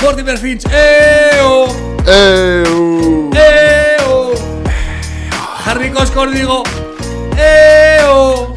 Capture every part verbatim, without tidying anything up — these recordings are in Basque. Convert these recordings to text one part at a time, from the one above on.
Mortimer Finch, eo, eo, eo, Harry Coscor digo, eo,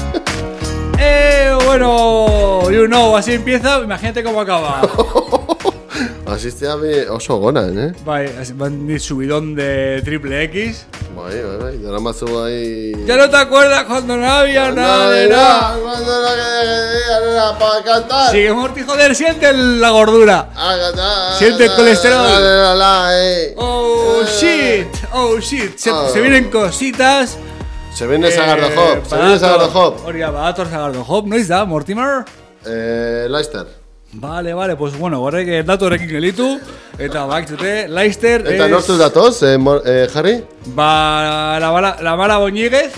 eo, bueno, you know, así empieza, imagínate cómo acaba. Asistea be oso gonan, eh? Bai, van subidón de triple X. Bai, bai, bai, dara matzu bai... Ya no te acuerdas cuando no había nada de nada. Cuando no había nada para cantar. Sigue Morty, joder, siente la gordura. A cantar. Siente el colesterol. La, la, la, eh. Oh, shit, oh, shit. Se, Oh. se vienen cositas. Se viene Sagardo Hop, se viene Sagardo Hop. Hori badator Sagardo Hop, noiz da, Mortimer? Eh, Leicester. Vale, vale, pues bueno, horrek datu horrekin gelitu. Eta bakitute, Leicester Eta es... nortu datoz, eh, Mor- eh, Harry? Ba, la mala, la mala Boñíguez.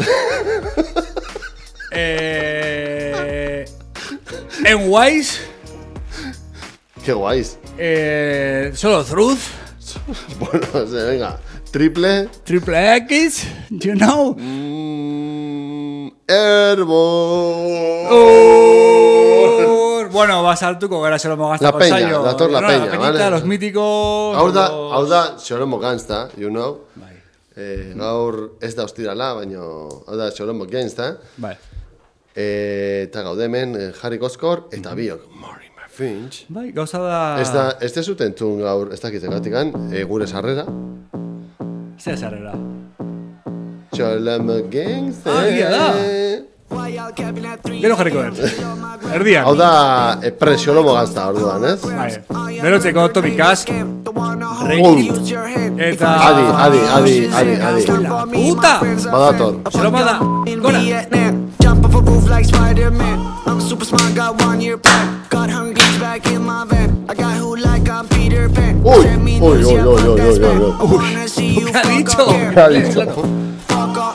eh... En Wise. Qué guays. Eh... Solo Truth. Bueno, o sea, venga. Triple. Triple X, you know. Mm, Herbo. Oh, bueno, vas al tuco, gara solo me La peña, dator la peña, peñita, vale. Los míticos. Hau da, los- hau da, Xoromo Gangsta, you know. Bai, Eh, gaur ez da ostirala, baino, hau da, Xoromo Gangsta. bai. Eh, eta gaude hemen, eh, Harry Coscor, eta biok, Mortimer Finch. Bai, gauza da... Ez da, ez da zuten tun gaur, ez dakit egatikan, eh, gure sarrera. Zer zarrera. Xoromo Gangsta. Ah, egia da. Gero jarriko dut. Erdian. Hau da, eh, pre-Xoromo Gangsta orduan, ez? Bai. Berotzeko Tommy Cash. Reiki. Eta... Adi, adi, adi, adi, adi. La puta! Badator. Solo bada. Gora. Jump off a roof like Spider-Man. I'm super smart, got one year plan. Got hungry back in my van. I got who like I'm Peter Pan. Uy, Send me uy, news, uy, yeah, uy, fuck uy, that uy, spam. uy, I wanna see you ¿Qué ha fuck dicho? up here. ¿Qué ha dicho? Fuck up.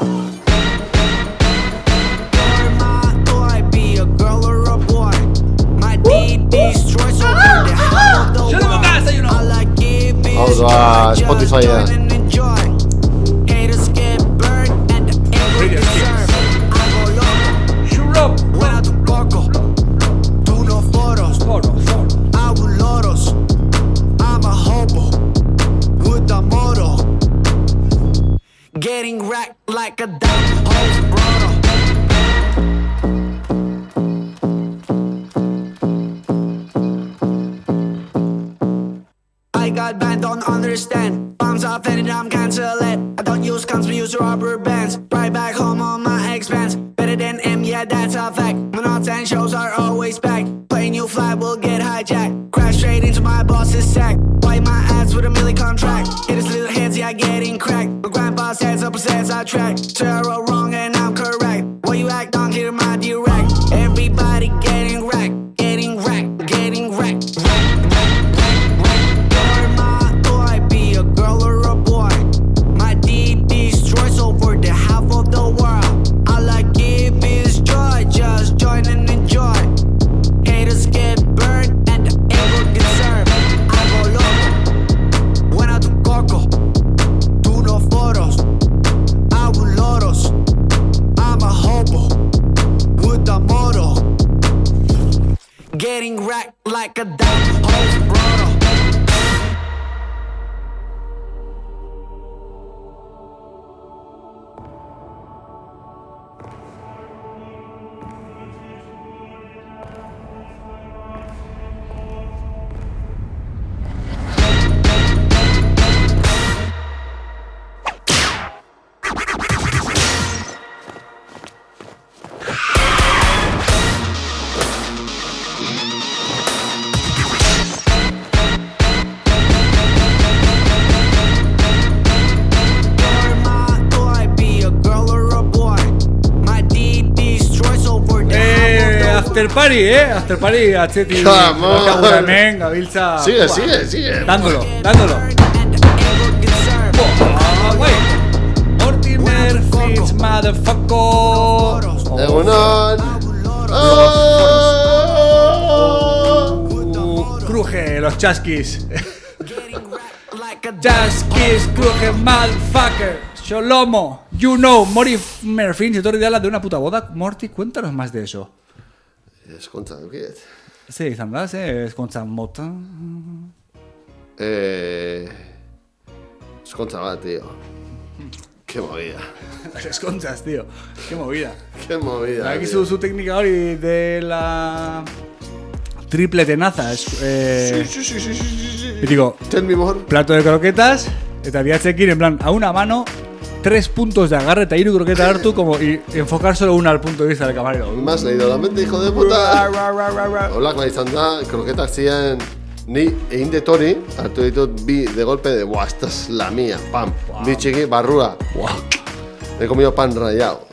You're my boy, be a girl or a boy. My D destroys so good, the half of the Solo world. Gangsta, you know. I like it, bitch. Hau da, Just Spotify, join ja. and enjoy. Haters get burned and the air Radio deserve. I go loco. Sure up. When I do porco, do no photos, Foro, foro. I will loros. I'm a hobo with a motto. Getting racked like a damn host brother. I got banned, don't understand. Bombs off and I'm cancel it. I don't use guns, we use rubber bands. Right back home on my expense. Better than M, yeah, that's a fact. My knots and shows are always packed. Plane you fly will get hijacked. Crash straight into my boss's sack. Wipe my ass with a milli contract. Hit his little hands, yeah, getting cracked. My grandpa says up says I track. Zero wrong and I'm correct. Why you act on here, my direct? Everybody getting wrecked, getting wrecked, getting wrecked. You're my boy, be a girl or a boy. My D destroys over the half of the world. All I give is joy, just join and enjoy. Haters get burned and the air will get served. I go loco when I do coco, do no photos. I will loros. I'm a hobo with a motto. Getting racked like a damn host brother. You're my boy, be a girl or a boy. My D destroys over the Eh, half of the after party, eh? After party, atzetik. Come on. Daukagu hemen, gabiltza. Sigue, Buah. sigue, sigue. Dándolo, dándolo. and the air will get served. Ah, güey. Mortimer Finch, motherfucker. Egunon. Uh, cruje, los chasquis. Getting racked like a Chasquis, cruje, motherfucker. Sholomo, you know, Mortimer Finch, etorri dela de una puta boda. Morty, cuéntanos más de eso. Eskontza dukiet. Ze izan da, ze ezkontza mota. Eh... Escontza bat, tío. Qué movida. Las esconchas, tío. Qué movida. Qué movida, Aquí tío. su, su técnica hori de la triple tenaza. Es, eh, Sí, sí, sí, sí, sí, sí. y digo, Tell me more. plato de croquetas, eta bihatzekin, en plan, a una mano, tres puntos de agarre eta hiru kroketa hartu, como, y enfocar solo una al punto de vista del camarero. Me has leído la mente, hijo de puta. Olak izan da, kroketak ziren ni egin dut hori, hartu ditut bi de golpe de, buah, esta es la mía, pam. Bi txiki, barrua, buah. He comido pan rayado.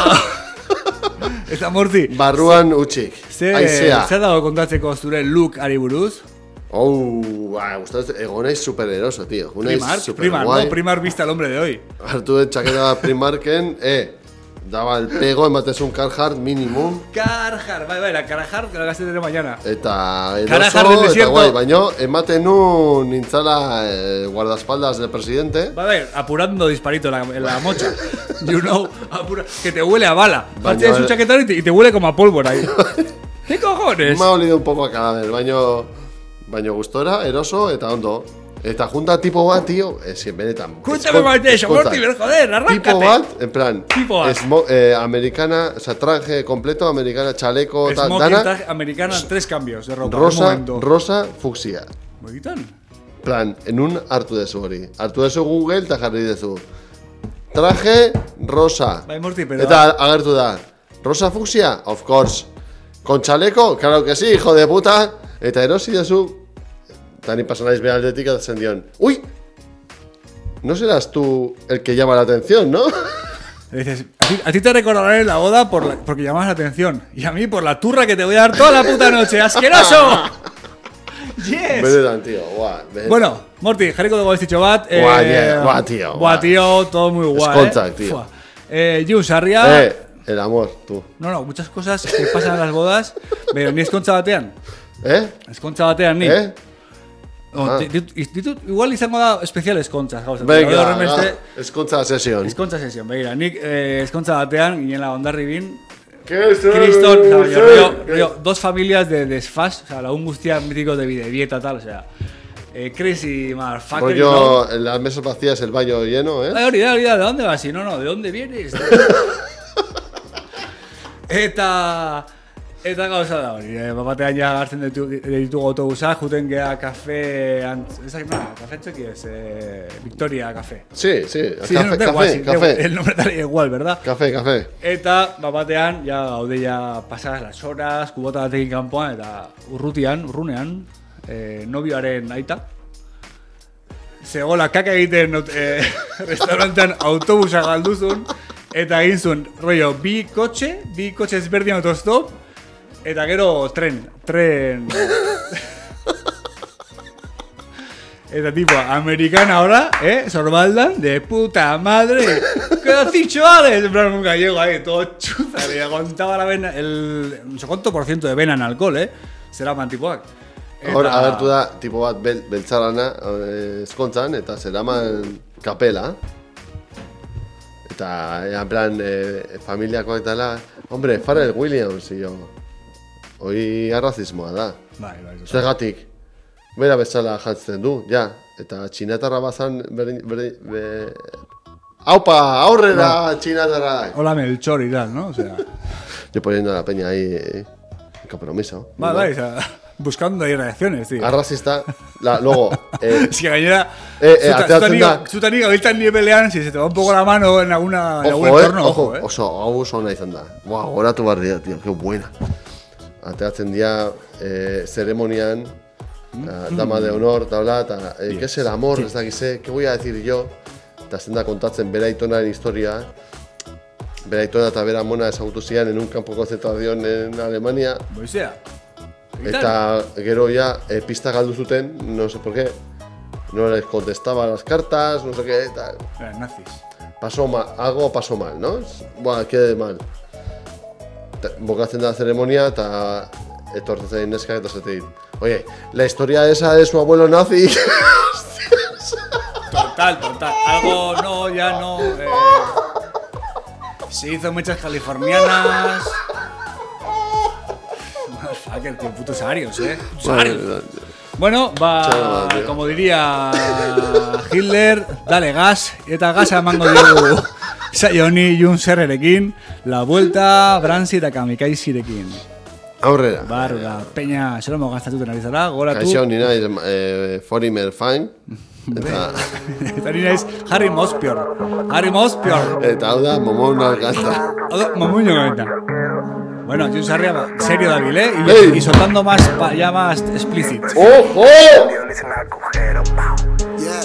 Eta Morti, Barruan utxik, ze, aizea. ze dago kontatzeko zure look ari buruz? Oh, ba, gustatu, egon naiz supereroso, tío. Egon naiz Primar, super Primar, guai. no, Primar vista el hombre de hoy. Hartu dut txaketa Primarken, eh, daba el pego, ematezun Carhartt minimum. Carhartt, bai, bai, la Carhartt que la gasté de mañana. Eta Carhartt del eroso, eta desierto. guai, baino, ematen nu nintzala eh, guardaespaldas del presidente. Va a ver, apurando disparito en la, en la mocha. You know, apura, que te huele a bala. Baina, Partes un chaquetón y te, y te huele como a pólvora ahí. ¿Qué cojones? Me ha olido un poco a cadáver, baino, baino gustora, eroso, eta ondo. Eta junta tipo bat, tío, es que benetan. Cuéntame más de eso, escolta, Mortimer, joder, arráncate. Tipo bat, en plan, Tipo bat. esmo- eh, americana, o sea, traje completo, americana, chaleco, tal, Smoking dana, tag americana, tres cambios de ropa. un rosa, momento. rosa, fucsia. Moitan. Plan, en un hartu dezu hori. Hartu dezu Google eta jarri dezu. Traje rosa. Bai, Morti, pero... Eta agertu da. Rosa fucsia? Of course. Con chaleco? Claro que sí, hijo de puta. Eta erosi dezu. Eta ni pasanaiz behar aldetik eta zen dion. Uy! No serás tú el que llama la atención, ¿no? Le dices, a ti, a ti te recordarán en la boda por la- porque llamas la atención. Y a mí por la turra que te voy a dar toda la puta noche. ¡Asqueroso! Yes. Benetan, tío. Guau. benetan. Bueno, Morti, jarriko dugu ez ditxo bat. Buah, yeah, buah, tío, Buah, buah. tío, todo muy guay. Eskoltzak, tío. Fua. Eh, Jun, sarria... Eh, el amor, tú. No, no, muchas cosas que pasan en las bodas, pero ni eskontza batean. ¿Eh? Eskontza batean, ni. ¿Eh? O, Ah. di- di- ditut, igual izango da espezial eskontzaz, gauza. Venga, Horrenbeste, ga, eskontza sesion. eskontza sesion, begira. Nik eh, eskontza batean, ginela Hondarribin, ¿Qué es? Kriston, o sea, baina, rollo, rollo, dos familias de desfaz, o sea, lagun guztiak míticos de bidebieta, tal, o sea, eh, crazy motherfucker, ¿no? Rollo, en las mesas vacías, el baño lleno, ¿eh? Ay, hori da, hori da, ¿de dónde vas? Si no, no, ¿de dónde vienes? Eta... Eta gauza da hori, eh, batean ja hartzen ditu, ditugu autobusak, juten gea kafe... Ant, ezak, no, kafe txeki ez, eh, Victoria Café. Sí, sí, Sí, café, no, da café, igual, sí, da café, igual, el nombre tal igual, ¿verdad? café, café. Eta, batean, ja gaude ja pasadas las horas, kubota batekin kanpoan, eta urrutian, urrunean, eh, nobioaren aita. Zegoela kaka egiten eh, restaurantean autobusa galduzun, eta egin zuen, rollo, bi kotxe, bi kotxe ezberdin autostop, eta gero tren, tren... Eta tipo, americana ahora, ¿eh? Sorbaldan, de puta madre. ¿Qué has dicho, Alex? En plan, un gallego ahí, todo chuza. Le aguantaba la vena, el... no sé cuánto por ciento de vena en alcohol, ¿eh? Será mantipoak. Hor agertu da, tipo bat bel, beltzarana eh, eskontzan, eta zeraman kapela. Eta, eh, en plan, eh, familiakoak dela, hombre, Pharrell Williams, y yo. Hoi arrazismoa da. Bai, bai, bai. Zergatik, bera bezala jantzen du, ja. Eta txinatarra bazan, berdin, berdin, be... Aupa, aurrera, txinatarra! Hola Melchor y tal, ¿no? O sea... Yo poniendo a la peña ahí, eh, en compromiso. Bai, bai, o sea... Buscando ahí reacciones, tío. Arrazista, la, luego, eh, Es que gainera... Eh, eh, ateratzen da. Zutan niga, biltan nivelean, si se te va un poco la mano en, alguna, en algún ojo, eh, entorno, ojo, ojo, eh. oso, hau oso ona izan da. Buah, goratu behar dira, tío, qué buena. Ateratzen dira, eh, ceremonian, la dama de honor, eta bla, eta, eh, ¿qué es el amor? Ez dakize, ¿qué voy a decir yo? Eta zen da kontatzen bera aitonaren historia. Bera aitona eta bera mona ezagutu zian en un campo de concentración en Alemania. Boizea. Eta gero ya eh, pista galdu zuten, no sé por qué. No les contestaba las cartas, no sé qué, tal. Eran nazis. Pasó mal, algo pasó mal, ¿no? Buah, qué mal. Ta- Bokatzen da ceremonia eta etortzen zain neska eta zate dit. Oye, la historia esa de su abuelo nazi. Total, total. Algo no, ya no. Eh, se hizo muchas californianas. Motherfucker, qué putos arios, eh. Putos arios. Bueno, va, Chaval, tío. como diría Hitler, dale gas, eta gasa emango diogu saio honi Jun Serrerekin, la vuelta Bransi eta Kamikaizirekin. Aurrera. Barga, peña, xeromo gaztatuten ari zara, goratu. Kaixo, ni naiz eh, Forimer Fine. Eta, Eta ni naiz Harry Mospior. Harry Mospior. eta hau da, Momon Alcanta. Odo, mamuño gaita. Bueno, Jun Sarria, serio David, ¿eh? Y, Hey. y soltando más, pa- ya más explícit. ¡Ojo! Yeah,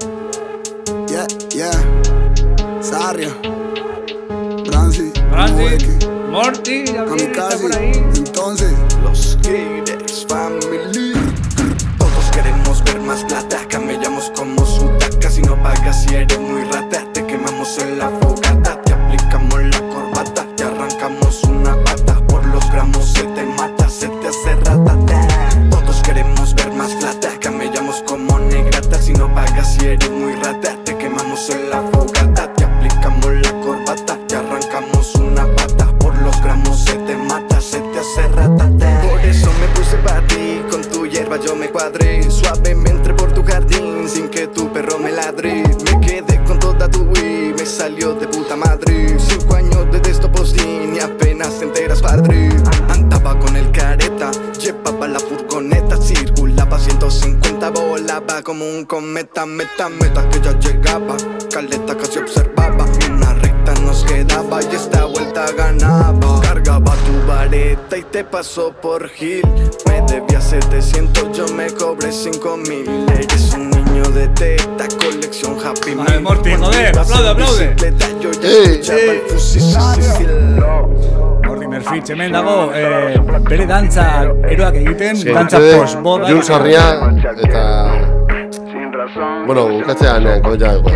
yeah, yeah. Sarria, Bransi, Francis, Morty, ya vi, está Kamikaze. por ahí. Entonces, Los Gators Family. Todos queremos ver más plata, camellamos como sudaca. Si no pagas y eres muy rata, te quemamos en la fogata. Te aplicamos la corbata, te arrancamos una pata. Por los gramos se te mata, se te hace ratata. Todos queremos ver más plata, camellamos como negrata. Si no pagas y eres muy rata, te quemamos en la fogata. Te aplicamos la corbata, te arrancamos una pata. Por los gramos se te mata, se te hace ratata. Por eso me puse pa' ti, con tu hierba yo me cuadré. Suave me entré por tu jardín, sin que tu perro me ladre. Me quedé con toda tu Wii, me salió de puta madre. Cinco años de esto postín y apenas te enteras padre. Andaba con el careta, llevaba la furgoneta. Circulaba ciento cincuenta, volaba como un cometa. Meta, meta que ya llegaba, caleta casi observaba. Una recta nos quedaba y esta vuelta ganaba. Cargaba tu vareta y te pasó por Gil. Me debía setecientos, yo me cobré cinco mil. Eres un niño de teta, colección Happy Vale, Meal. Morty, Cuando joder, ibas en aplaude, aplaude. bicicleta, yo ya Ey, escuchaba ey. el fusil, sí, sí, sí. Morty Merfitz, hemen dago, eh, bere dantza eroak egiten, Sí, dantza uste, post-boda. Jun Sarria, eta... Bueno, bukatzean, eh, komentar dago.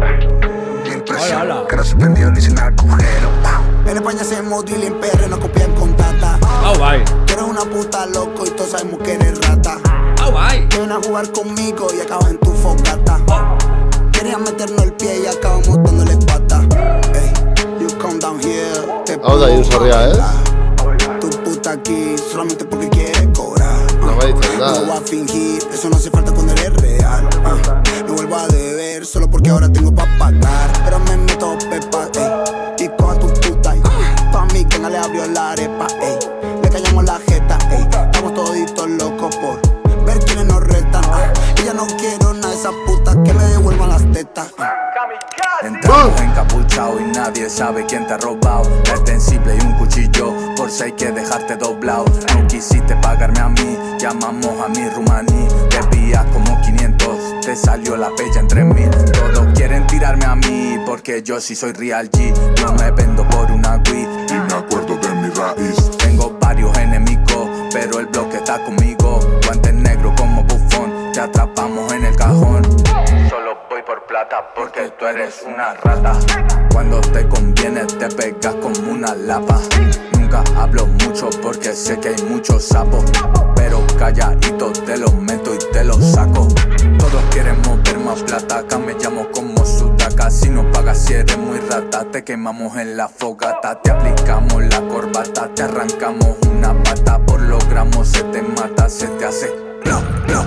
Hola, hola. que no se prendió ni sin agujero. En España se modil en P R, no copian con tata. Au, bai. Tú eres una puta loco y todos sabemos que eres rata. Au, bai. Quieren a jugar conmigo y acabas en tu fogata. Querían meternos el pie y acabamos dándole pata. Ey, you come down here, te Hau da, Jun Sarria, eh? Tu puta aquí solamente porque quieres cobrar. No va a decir nada. No voy a fingir, eso no hace falta cuando eres real. ah. No vuelvo a deber solo porque ahora tengo pa' pagar. Pero me meto pepa, ey. Y coja tu puta, ey. Pa' mí que no le abrió la arepa, ey. Le callamos la jeta, ey. Estamos toditos locos por ver quiénes nos retan. ah. Y ya no quiero nada de esas putas que me devuelvan las tetas. Entramos encapuchados y nadie sabe quién te ha robado. La extensible y un cuchillo, por si hay que dejarte doblado. No quisiste pagarme a mí, llamamos a mi rumaní. Debías como quinientos, te salió la bella en tres mil. Todos quieren tirarme a mí, porque yo sí soy real G. No me vendo por una Wii y me acuerdo de mi raíz. Tengo varios enemigos, pero el bloque está conmigo. Guantes negros como bufón, te atrapamos en el cajón. Solo voy por plata porque tú eres una rata. Cuando te conviene te pegas como una lapa. Nunca hablo mucho porque sé que hay muchos sapos, pero calladito te lo meto y te lo saco. Todos queremos ver más plata, camellamos como sudaca. Si no pagas si eres muy rata, te quemamos en la fogata. Te aplicamos la corbata, te arrancamos una pata. Por los gramos se te mata, se te hace bla, bla.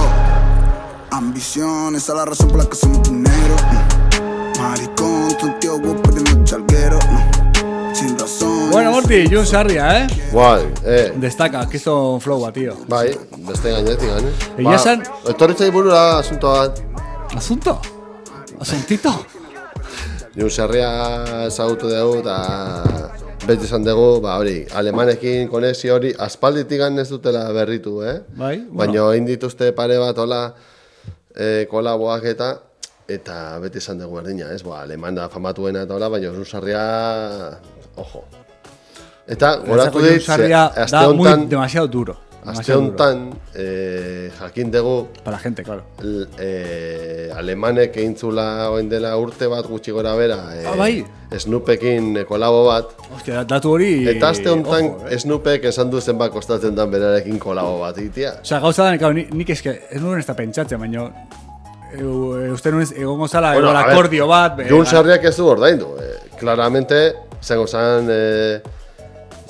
Yo, ambición, esa es la razón por la que somos dinero. mm. Maricón, tu tío guapo de noche alguero. mm. Sin razón. Bueno, Morty, Jun Sarria, eh? Guai, eh. Destaka, kiston flowa, tío. Bai, beste gainetik, gane. Egia esan- Etorritzai burura asunto bat. Asunto? Asuntito? Jun Sarria ezagutu dugu eta beti esan dugu, ba hori, alemanekin konexio hori aspalditik ez dutela berritu, eh? Bai, bueno. Baina egin dituzte pare bat hola eh, kolaboak eta eta beti esan dugu berdina, ez? Ba, aleman da famatuena eta hola, baina Jun Sarria, ojo. Eta goratu Jun dit, Sarria ze- aste da muy hontan, demasiado duro. aste demasiado duro. hontan eh, jakin dugu Para la gente, claro. L- eh, alemanek eintzula oen dela urte bat gutxi gora bera eh, Ah, bai? Snoopekin kolabo bat Hostia, datu hori... eta aste honetan ojo, eh. Snoopek esan du zenbat kostatzen dan berarekin kolabo bat itia. Osea, gauza da, nikau, ni- nik eske, ez nuen ez da pentsatzen, baina... Eu, e, uste nuen egongo zala, Bueno, bueno, a ver, akordio bat... be- Jun Sarriak ez du ordaindu. Eh, claramente, izango zan, eh,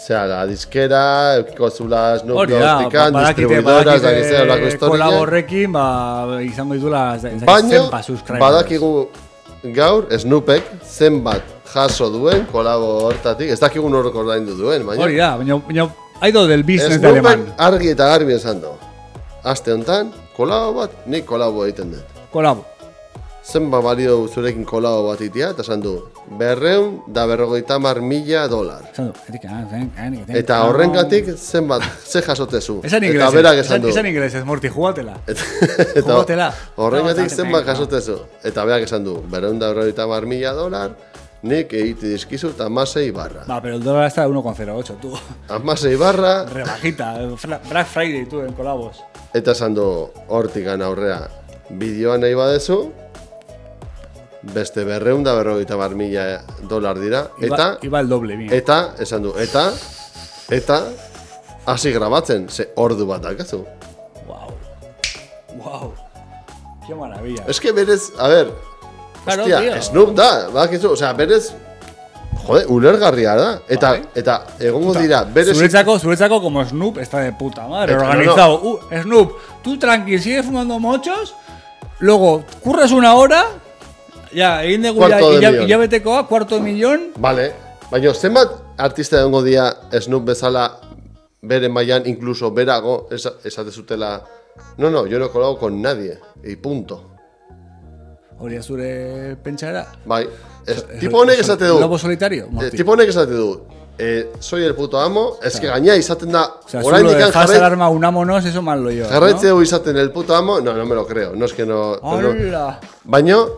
sea, la disquera, eukiko zula Snoop Hori da, Doggtikan, ba- badakite, distribuidoras, da gizea, olako badakite historia. kolabo horrekin, ba, izango ditula Baina, zenpa subscribers. badakigu gaur Snoopek zenbat jaso duen kolabo hortatik, ez dakigu norok ordaindu duen, baina Hori da, baina, baina, aido del business de alemán. Snoopek argi eta garbi esan du. Aste honetan, kolabo bat, nik kolabo egiten dut. Kolabo. Zenbat balio zurekin kolabo bat itia, eta esan du, berreun da berrogeita mar mila dolar. Esan du, etik, ah, zen, ah, nik, zen, Eta ah, horrengatik zenbat, ze jasotezu. Esan Eta inglesez, berak esan, esan du. esan inglesez, Morty, jugatela. Eta Jugatela. horrengatik No, zenbat no. jasotezu. Eta berak esan du, berreun da berrogeita mar mila dolar, nik egite dizkizu eta amasei barra. Va, pero el dólar está a uno coma cero ocho, tú. Amasei barra, Rebajita, Fra- Black Friday, tú, en colabos. eta esan du, hortikan aurrea, bideoa nahi badezu, beste berreun da berrogeita mar mila dolar dira, Iba, eta, iba el doble, mira. eta, esan du, eta, eta, hasi grabatzen, ze ordu bat dakazu. Wow. Wow. Qué maravilla. Es que berez, a ver, Claro, hostia, tío. Snoop da, badakizu, o sea, berez, jode, ulergarria da, eta, Bai. eta, egongo dira, berez, Zuretzako, Zuretzako como Snoop está de puta madre, Eta, no, organizado. Uh, Snoop, tú tranqui, sigue fumando mochos, luego curras una hora, ya, egin dugu ya, Cuarto de ya, millón. ya betekoa, cuarto de millón. vale, baina zenbat artista egongo dira Snoop bezala bere mailan, incluso berago, esa, esate zutela, no, no, yo no colabo con nadie, y punto. Hori zure pentsara. Bai, es, tipo honek esate du, Lobo solitario, eh, Morty. tipo honek esate du, eh, soy el puto amo, es que gaina izaten da, O sea, solo oraindik dejas jarrai- el arma, unámonos, eso mal lo yo. jarraitze du izaten el puto amo, no, no me lo creo, no es que no... ¿no? no- Hola. Baño,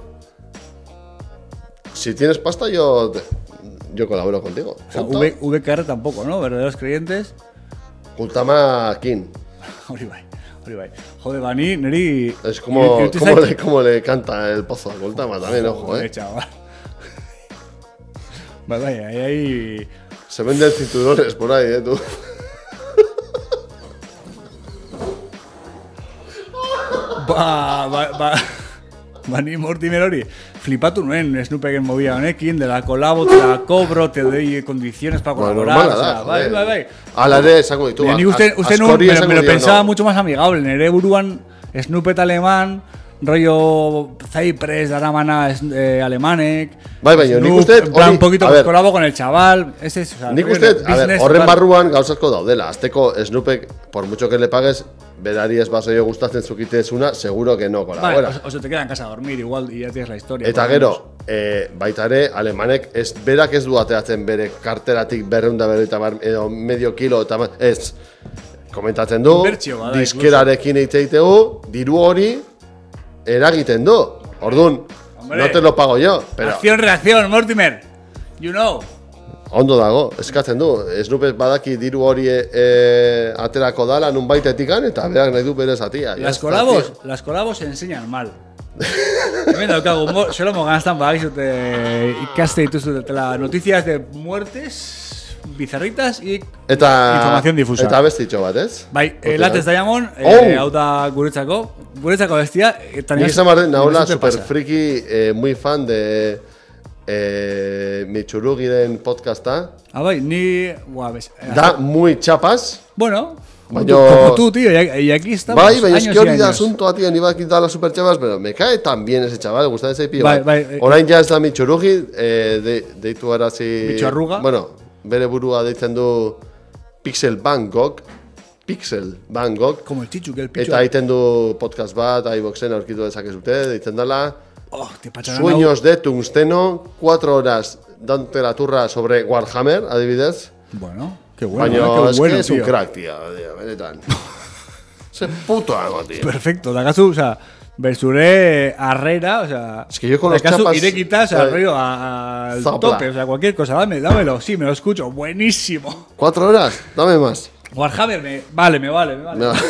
si tienes pasta, yo, te- yo colaboro contigo. O sea, Punto. V, VKR tampoco, ¿no? Verdaderos creyentes. Kultama Kin. Hori bai, hori bai. Jode, bani, niri... Es como, iruditzen como, zait- le, como le canta el pozo a Kultama también, ojo, Joder, eh. chaval. Bai, bai, ahí, ahí... Se venden cinturones por ahí, eh, tú. Ba, ba, ba... Bani Mortimer hori, flipatu nuen Snoopeken movida honekin, de la colabo, te la cobro, te doy condiciones para Bueno, colaborar, normala o sea, da, bai, joder. bai, bai. Ala ere, esango ditu. Ni az- usted, usted no, askori me, esango me lo dio, pensaba no. mucho más amigable. Nere buruan Snoopet alemán, rollo Cypress, Daramana eh, alemanek. Bai, baina, nik Snoop, uste, en plan, hori, un poquito a pues, ver. colabo con el chaval. Ese es, o sea, Nik rollo uste, a ver, business horren total. barruan gauzatko daudela. Azteko Snoopek, por mucho que le pagues, berari ez basoio gustatzen zukitezuna, seguro que no colabora. Vale, o, o se te queda en casa a dormir igual y ya tienes la historia. Eta por lo gero, eh, baita ere, alemanek ez, berak ez du ateratzen bere karteratik berreunda berreita bar, edo medio kilo, eta ma- ez, komentatzen du, Inbertsio bada, diskerarekin eitzeitegu, diru hori eragiten du. Orduan, Hombre. no te lo pago yo, menos. pero Acción, reacción, Mortimer. You know. ondo dago, eskatzen du. Snoopek badaki diru hori e, aterako dala nun baitetikan, eta berak nahi du bere zatia. Ya Las está, colabos, tío. las colabos se enseñan mal. Hemen daukagu, mo- Solomo Ganstan badakizute ikaste dituzutela noticias de muertes bizarritas y Eta, información difusa. Eta bestitxo bat, ez? Bai, eh, Botean. Latest Diamond, Oh! eh, hau da guretzako, guretzako bestia, eta Nik nire- izan barren, nahola nire super pasa. friki, eh, muy fan de eh, Mitsurugiren podcasta. Ah, bai, ni... Buah, bes, eh, Da muy chapas. Bueno, como Baina- tú, como tú, tío, y, y aquí estamos, Bai, baina años eski y hori da años. asuntoa, tío, ni bakit dala super chapas, pero me cae tan bien ese chaval, gustatzen zaipio. Bai, bai, eh, Orain ja ez da Mitsurugi, eh, de, deitu arazi... Mitxuarruga. Bueno, bere burua deitzen du Pixel Bangkok. Pixel Bangkok. Como el chichu, que el pichu. Eta egiten du podcast bat, iVoxen aurkitu dezakezute, deitzen dela... Oh, te patxaran Sueños de tungsteno, cuatro horas dante la turra sobre Warhammer, adibidez. hau. Bueno, qué bueno, Baina eh, qué es bueno, que es un tío. crack, tío, tío, benetan. Ese puto amo, tío. Perfecto, dakazu, o sea, bersure arrera, o sea... Es que yo con los dakazu chapas- irekita, o sea, Vale. rollo a- al Zapla. tope, o sea, cualquier cosa, dame, dámelo, sí, me lo escucho, buenísimo. ¿Cuatro horas? Dame más. Warhammer, me, vale, me vale, me vale. No.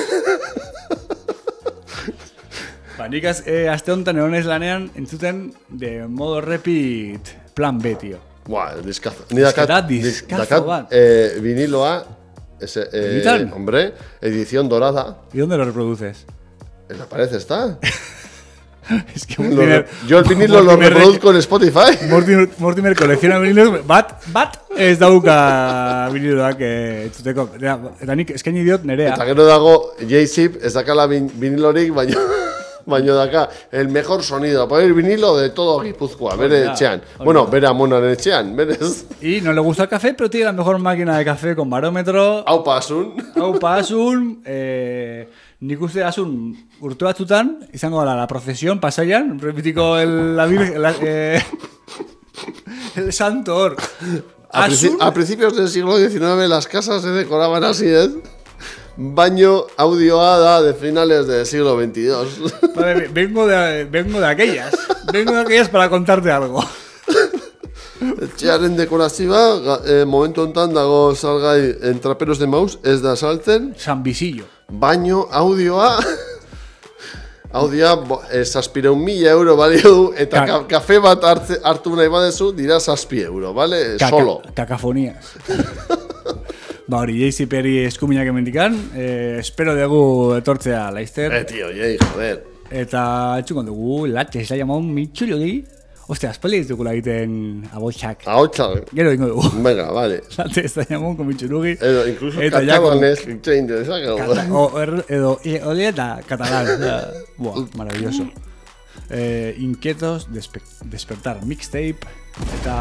Ba, nik az, eh, aste honetan egon ez lanean entzuten de modo repeat plan B, tío. Buah, diskazo. Ni dakat, da dis- diskazo dakat bat. eh, viniloa, ese, eh, ¿Editan? hombre, edición dorada. ¿Y dónde lo reproduces? En la pared está. Es que Mortimer, Yo el vinilo lo reproduzco en Spotify. Mortimer, Mortimer colecciona vinilos, bat, bat, ez dauka viniloak entzuteko. Eta nik eskaini diot nerea. Eta gero dago, J-Zip ez dakala vin, vinilorik, baina, baina daka el mejor sonido. Para el vinilo de todo Gipuzkoa, bere ya, etxean. olvidado. Bueno, bere amonaren etxean, berez. Y no le gusta el café, pero tiene la mejor máquina de café con barómetro. Aupa asun. Aupa asun, eh, nik uste asun urte batzutan, izango da la procesión, pasaian, repetiko el, la virgen, la, eh, el santo hor. A, princi a principios del siglo diecinueve las casas se decoraban así, ¿eh? Baño audioa da de finales del siglo veintidós. Vale, vengo de, vengo de aquellas, vengo de aquellas para contarte algo. Etxearen dekorazioa, eh, momentu hontan dago salgai en traperos de mouse, ez da saltzen. San Visillo. Baino audioa audioa eh, zazpireun mila euro balio du eta ka kafe bat hartze, hartu nahi badezu dira zazpi euro, vale? Kaka, Solo. Cacafonías. Ba hori, J-Ziperi eskuminak emendikan, eh, espero dugu etortzea laizter. Eh, tío, jei, joder. Eta etxukon dugu, latxe, ez da llamon mitxulogi. Ostia, aspaldi ez dugula egiten abotxak. Ahotsa. Gero ingo dugu. Venga, vale. Latxe, ez da llamon con mitxulogi. Edo, incluso Eta ja con- katalanez, itxein dezakegu. Kata, o, er, edo, e, oli eta catalán. Ja, buah, maravilloso. Eh, inquietos, despe despertar mixtape. Eta...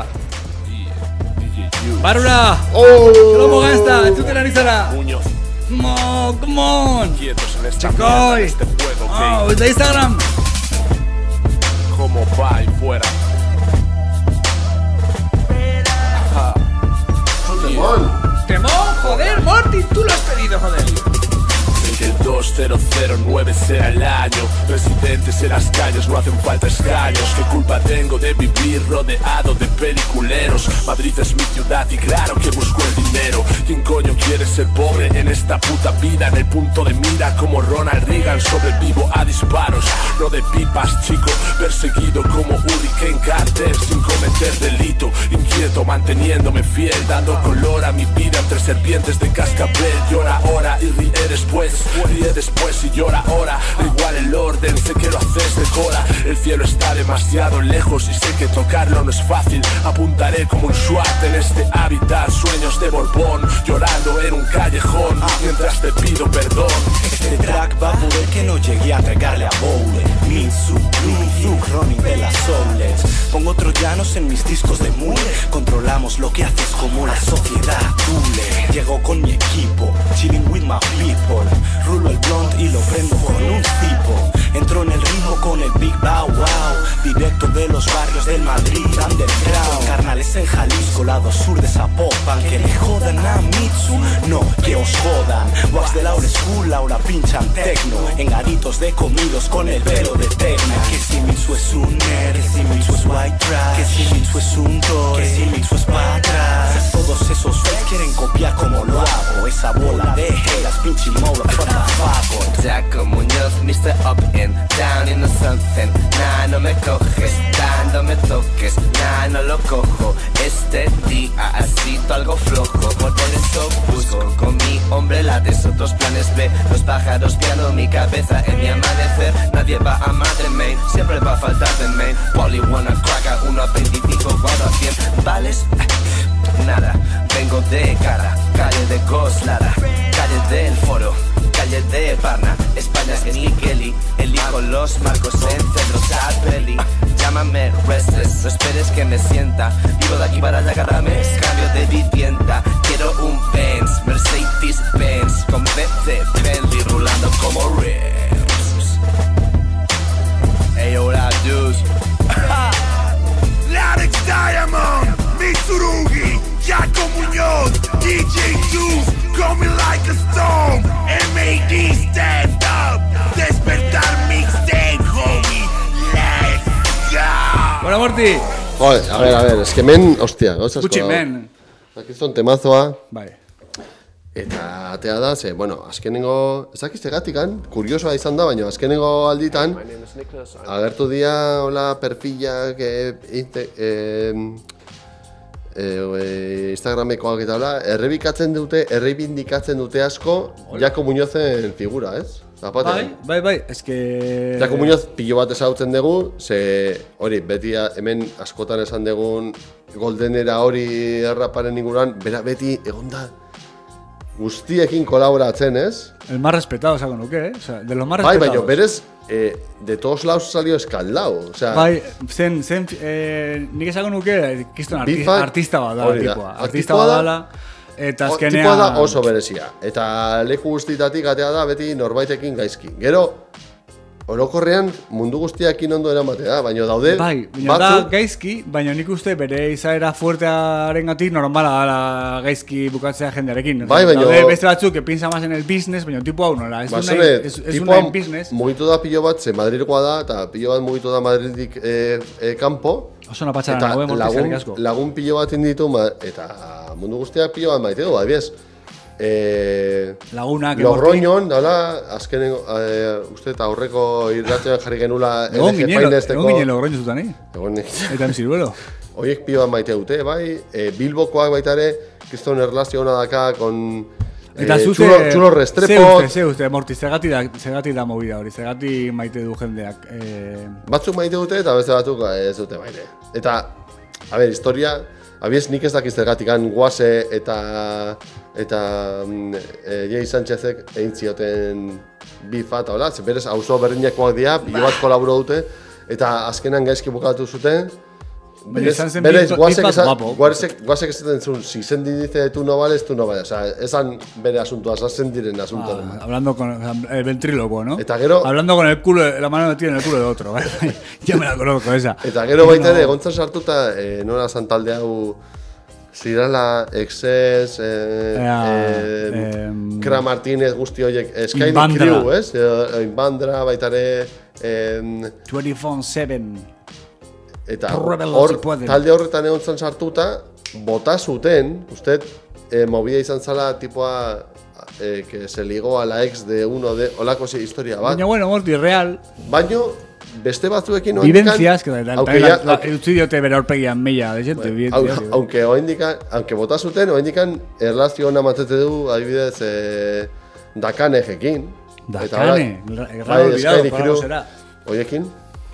Barura! Oh! Lomo gazta, entzuten ari zara! Muñoz, Mo, come on! quietos en esta Chicoy. mierda, en este juego, Oh, que de Instagram! como va y fuera. Ajá. Temón. ¡Temón, joder, Morty! ¡Tú lo has pedido, joder! Que el dos mil nueve sea el año. Residentes en las calles, no hacen falta escaños. ¿Qué culpa tengo de vivir rodeado de peliculeros? Madrid es mi ciudad y claro que busco el dinero. ¿Quién coño quiere ser pobre en esta puta vida? En el punto de mira como Ronald Reagan, sobrevivo a disparos, no de pipas, chico. Perseguido como Hurricane Carter sin cometer delito. Inquieto, manteniéndome fiel, dando color a mi vida entre serpientes de cascabel. Llora ahora y ríe después, ríe después y llora ahora. Igual el orden, sé que lo haces de cola. El cielo está demasiado lejos y sé que tocarlo no es fácil. Apuntaré como un SWAT en este hábitat. Sueños de Borbón, llorando en un callejón mientras te pido perdón. Este track va por el que no llegué a entregarle a Bowler. Mitsu, Mitsu, Running de las Soullets. Pongo troyanos en mis discos de mule. Controlamos lo que haces como la sociedad Tule. Llego con mi equipo, chilling with my people. Rulo el blunt y lo prendo con un tipo. Entro en el ritmo con el Big Bow Wow. Directo de los barrios del Madrid underground. Carnales en Jalisco, lado sur de Zapopan. Que le jodan a Mitsu, no, que os jodan. Wax de la old school, ahora pinchan tecno. En garitos de comidos con el velo de Tecna. Que si Mitsu es un nerd, que si Mitsu es white trash, que si Mitsu es un toy, que si Mitsu es para atrás. Todos esos fakes quieren copiar como lo hago. Esa bola de haters, pinche motherfucker. Jaco Muñoz, mister Up and Down in the something. Nah, no me coges, nah, no me toques, nah, no lo cojo. Este día así algo flojo. Por eso busco con mi hombre la de otros planes B. Los pájaros piano mi cabeza en mi amanecer. Nadie va a madre main, siempre va a faltar de main. Poli wanna cracker, uno a veinticinco, cuatro a cien. ¿Vales? Nada, vengo de cara, calle de Coslada, calle del Foro, calle de Parna, España es Nikeli, elijo los marcos en Cedro Sapeli. Llámame Restless, no esperes que me sienta, vivo de aquí para allá cada mes, cambio de vivienda. Quiero un Benz, Mercedes Benz, con B C Bentley rulando como rims. Hey, what up, dudes? Larix Diamond, Mitsurugi, Jaco Muñoz, D J Juice, coming like a storm, M A D stand up, despertar mixtape, homie, let's go! Bueno, Morty! Joder, a ver, a ver, es que men, hostia, gauzas Gutxi, men! Zakizton temazoa, Bai. eta atea da, ze, bueno, azkenengo, ez dakiz egatikan, kuriosoa izan da, baina azkenengo alditan, agertu dia, hola, perfilak, eh, inte, eh, eh, Instagramekoak eta hola, errebikatzen dute, errebindikatzen dute asko, Jaco Muñozen figura, ez? Zapatean. Bai, bai, bai, eske... Jaco Muñoz pilo bat ezagutzen dugu, ze hori, beti hemen askotan esan dugun goldenera hori erraparen inguruan, bera beti egonda guztiekin kolaboratzen, ez? El más respetado, esango nuke, eh? O sea, de los más bai, respetados. Bai, berez, eh, de todos lados salió escaldao, o sea... Bai, zen, zen, eh, nik esango nuke, kiston arti, artista bat da, tipua. Artista bat dala, eta azkenean... Tipua da oso berezia, eta leku guztitatik atea da beti norbaitekin gaizki. Gero, orokorrean mundu guztiakin ondo eramatea, baina daude... Bai, baina da gaizki, baina nik uste bere izaera fuertearen gatik normala dala gaizki bukatzea jendearekin. Bai, baina... Daude beste batzuk que piensa más en el business, baina tipo hau nola, ez un nahi business. Mugitu da pilo bat, ze Madrilekoa da, eta pilo bat mugitu da Madridik eh, eh, kanpo. Oso napatxara nago, eh, mortizarrik asko. Lagun pilo bat inditu, eta mundu guztiak pilo bat maite du, adibiez. Eh, Lagunak Logroñon, daula, azkenengo, eh, uste eta aurreko irratzean jarri genula L G Finesteko. Egon ginen Logroño zutan, eh? Egon ginen. Eta emziruelo. Oiek pilo bat maite dute, bai, eh, Bilbokoak baita ere, kriston erlazio hona daka, con... Eta eh, zute, chulo, chulo Restrepo. Ze uste, ze uste, Morti, zergati da, zergati da movida hori, zergati maite du jendeak. Eh... Batzuk maite dute eta beste batzuk ez dute maite. Eta, a ber, historia, abiez nik ez dakiz zergatikan Guase eta... eta e, Jay Sánchezek egin zioten bifa eta hola, berez auzo berdinekoak dira, pilo bat kolaboro dute, eta azkenan gaizki bukatu zuten. Berez, berez, Guasek esaten zuen, si sendi dice tu no vales, tu no vales. O sea, esan bere asuntua, esan diren asuntua. Ah, hablando con el ventríloco, ¿no? Eta gero... Hablando con el culo, la mano metida en el culo de otro, ¿vale? Ya me la conozco esa. Eta gero baita ere, gontzan sartuta, eh, nola zantalde hau... Zirala, Excess, eh, Ea, eh, eh, Kra Martínez guzti horiek, Skyline Inbandra. Crew, ez? Eh, Inbandra, baita ere... Eh, veinticuatro siete. eta hor, talde horretan egon zan sartuta, bota zuten, uste, eh, movida izan zala, tipoa, eh, que se ligó a la ex de uno de... Olako ze historia bat. Baina, bueno, Morti, real. Baino, beste batzuekin vivencias, que utzi diote bere aurpegian mila de gente, vivencias. Aunque oindikan, aunque bota zuten, oindikan erlazio ona matete du, adibidez, eh, Dakanejekin. Dakane, erraro olvidado, para será. Oiekin.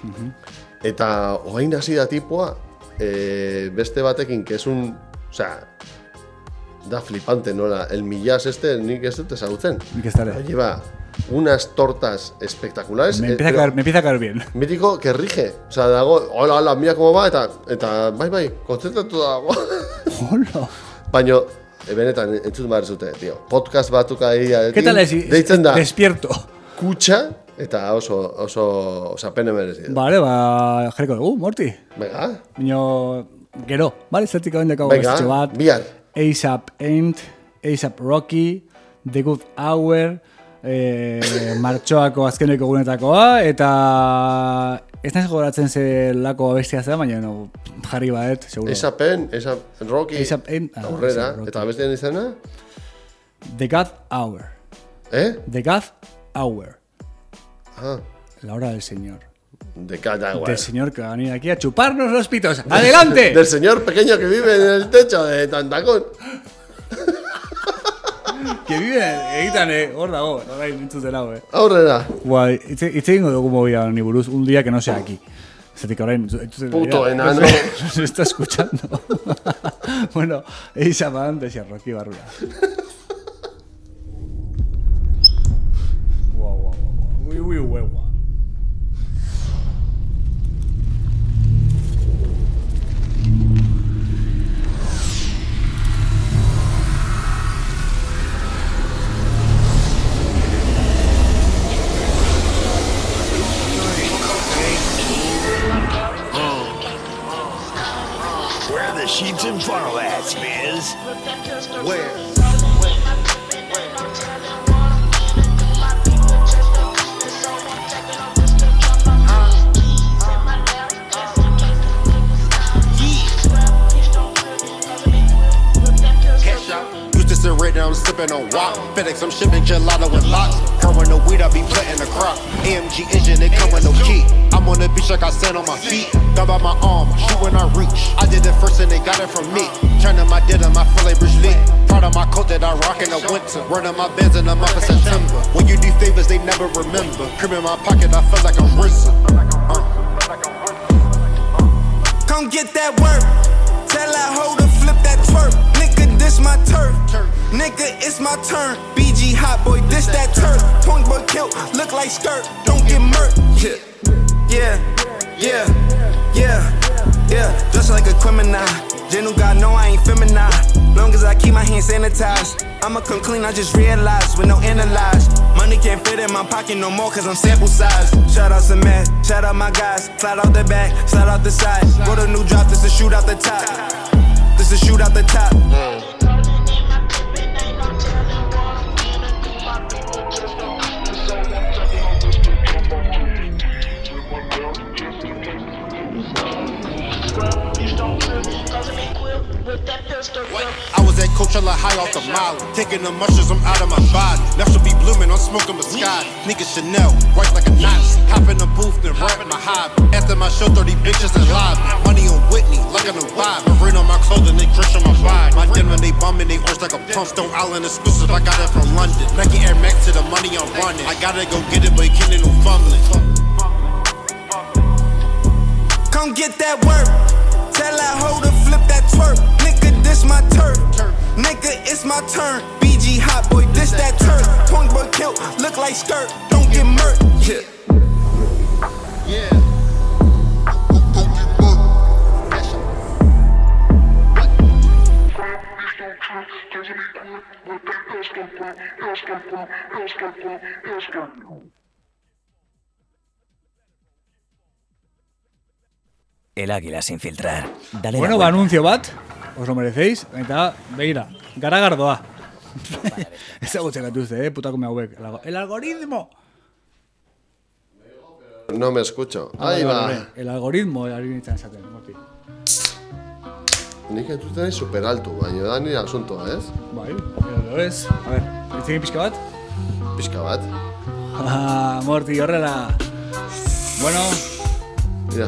Eta oain hasi da tipoa, eh, beste batekin, que es un, o sea, da flipante, nola, el millas este, nik ez dut ezagutzen. Nik ez dara. Lleva unas tortas espectaculares. Me empieza, eh, a, caer, me empieza a caer bien. Mítico que rige. O sea, dago, hola, hola, mira cómo va, eta, eta bai, bai, konzentratu dago. Hola. Baina, e, benetan, entzut behar zute, tío. Podcast batuka ahí, ¿qué tal es? Deitzen da. Despierto. Kutxa, eta oso, oso, osa pene merezi. Vale, ba, jarriko dugu, Morti. Venga. Baina, gero, vale, zertik abendeko gauzatxo bat. Venga, bihar. A$AP End, A$AP Rocky, The Good Hour, eh, martxoako azkeneko gunetakoa, eta ez nahiz gogoratzen ze lako abestia zera, baina no, jarri badet, seguro. A$AP End, A$AP Rocky, A$AP End, ah, aurrera, eta abestian izena? The God Hour. Eh? The God Hour. Ah. La hora del Señor. The God Hour. Del Señor que va a venir aquí a chuparnos los pitos. ¡Adelante! Del señor pequeño que vive en el techo de Tantacón. Que vive egitan, eh, hor dago, orain nintzuten hau, eh. Aurrera. Guai, itse egingo dugu movida ni buruz, un día que no sea aquí. Zetik orain... Puto enano. Nos está escuchando. Bueno, A$AP antes y a Rocky Barrura. Guau, guau, guau. Uy, uy, uy, guau. The sheets in front of that, Spiz. Where? Used to sit right down sipping on wop. FedEx, I'm shipping gelato with lots. Her in the weed, I be planting the crop. A M G engine, they come with no key. I'm on the beach like I stand on my feet. Gun by my arm, shoot when I reach. I did it first and they got it from me. Turning my denim, I feel like Bruce Lee. Proud of my coat that I rock in the winter. Running my bands in the month of September. When you do favors, they never remember. Crib in my pocket, I feel like I'm R Z A. Uh. Come get that work. Tell that hoe to flip that twerk. Nigga, this my turf. Nigga, it's my turn. B G hot boy, this that turf. Point boy kilt, look like skirt. Don't get murked. Yeah, yeah, yeah, yeah, yeah. Just like a criminal. Genu God know I ain't feminine. Long as I keep my hands sanitized. I'ma come clean, I just realized with no analyze. Money can't fit in my pocket no more cause I'm sample size. Shout out to Matt, shout out my guys. Slide out the back, slide out the side. Go to new drop, this a shoot out the top. This a shoot out the top. I was at Coachella high off the Molly, taking the mushrooms, I'm out of my body. Now she'll be blooming, I'm smoking Moscato. Nigga Chanel, white like a Nazi. Hop in the booth and rap my hobby. After my show, thirty bitches in lobby. Money on Whitney, like on the vibe. Marine on my clothing, they crush on my body. My dinner, they bumming, they orange like a pump. Stone Island exclusive, I got it from London. Nike Air Max to the money I'm running. I gotta go get it, but you can't no fumbling. Come get that work. Tell that hoe to flip that twerk. Nigga, this my turf. Nigga, it's my turn. B G hot boy, this that turf. Point boy kilt, look like skirt. Don't get murked. Yeah. Yeah. El águila sin filtrar. Dale bueno, ba, anuncio bat, os lo merecéis, eta begira, garagardoa. Ez agutzen gatuzte, eh, putakume hauek. El algoritmo! No me escucho. Ah, Ahí vale, va. vale. El algoritmo, ari nintzen esaten, morti. Nik entzuten nahi super alto, baina da nire asuntoa, ez? Bai, edo ez. A ver, ditzen pixka bat? Pixka bat. Ah, morti, horrela. Bueno. Mira.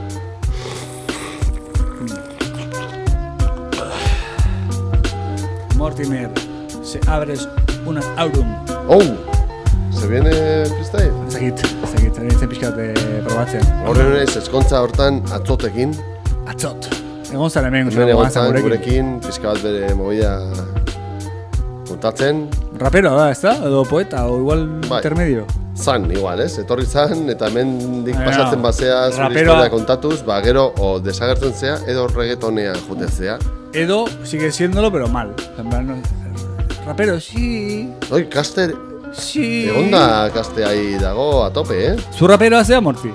Mortimer, se abres un aurum. Oh! Se viene freestyle? Ezagit, ezagit, nintzen pixka bat probatzen. Horren naiz, eskontza hortan atzotekin. Atzot. Egon zan hemen, hemen egon zan gurekin, pixka bat bere movida kontatzen. Rapero da, ez da? Edo poeta, o igual bai. Intermedio? Zan, igual, ez? Etorri zan, eta hemen dik pasatzen bazea zure historia kontatuz, ba, gero, o desagertzen zea, edo reggaetonean joten zea. Edo, sigue siéndolo, pero mal. No, rapero, sí. Oi, kaster... Sí. Egon da kaste ahí dago a tope, eh? Zu raperoa zea, Morti?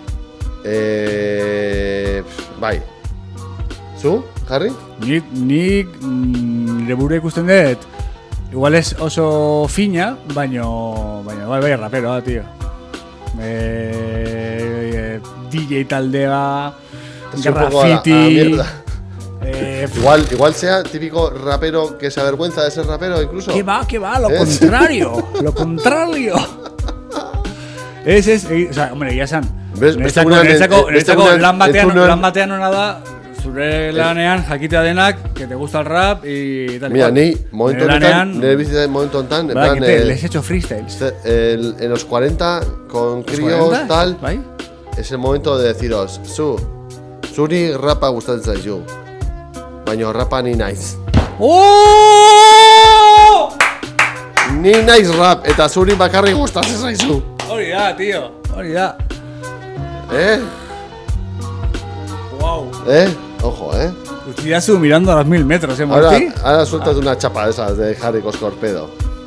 Eh... Bai. Zu, Harry? Nik, nik, nire buru ikusten dut, igual ez oso fina, baino, baino, bai, bai, raperoa, tío. Eh, D J taldea, graffiti... Eh, igual, igual sea típico rapero que se avergüenza de ser rapero, incluso. Que va, que va, lo ¿Eh? contrario, lo contrario. Ez, ez, o sea, hombre, ya san. Neretzako lan batean hona da, zure lanean jakitea denak, que te gusta el rap y tal. Mira, ni momentu honetan, nire bizitza momentu honetan, en plan, eh, les he hecho freestyles. El, en los cuarenta, con críos, tal, ¿Vai? Es el momento de deciros, zu, zuri rapa gustatzen zaizu. Baina rapa ni naiz. Oh! Ni naiz rap, eta zuri bakarri gustatzen zaizu. Hori da, tío, hori da. Eh? Wow. Eh? Ojo, eh? Utilizazu mirando a los mil metros, eh, Morti. Ahora, ahora sueltas ah. una chapa de esas de Harry Coscorpedo.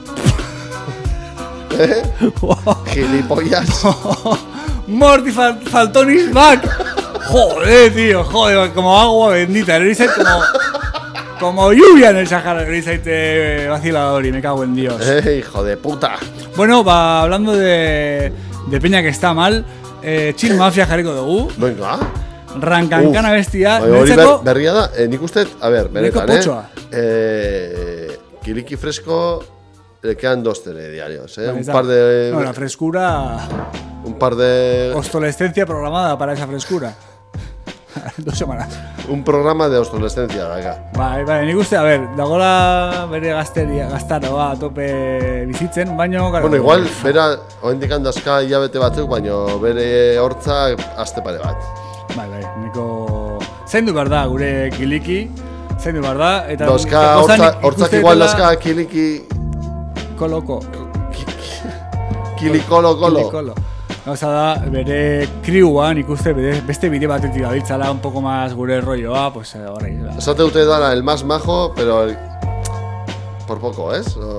¿Eh? Wow. Gilipollas. Morti fal Faltón is back. Joder, tío, joder, como agua bendita. El Grisait como, como lluvia en el Sahara. El Grisait eh, vacilador y me cago en Dios. Eh, hijo de puta. Bueno, va hablando de, de peña que está mal. Eh, Chill Mafia jarriko dugu. Venga. Rankankana bestia. Hori ber, berria da, eh, nik uste, a ber, benetan, eh? eh? Kiriki fresko, le quedan dos telediarios, ¿eh? Vale, un par de... No, la frescura... Un par de... Obsolescencia programada para esa frescura. Dos semanas. Un programa de obsolescencia de acá. Bai, bai, nik uste, a ver, dagoela bere gazteria, gaztaroa a tope bizitzen, baino... Claro, Bueno, igual, bera, oendik handazka hilabete batzuk, baino bere hortza aste pare bat. Bai, bai, niko... Zaindu behar da, gure kiliki, zaindu behar da, eta... Dauzka, hortzak igual dauzka kiliki... Koloko. Kilikolo-kolo. Kilikolo. Gauza da, bere kriuan ikuste beste bide batetik gabiltzala un poco más gure rolloa, pues horrei. Esate dute dara el más majo, pero el... por poco, ¿es? O...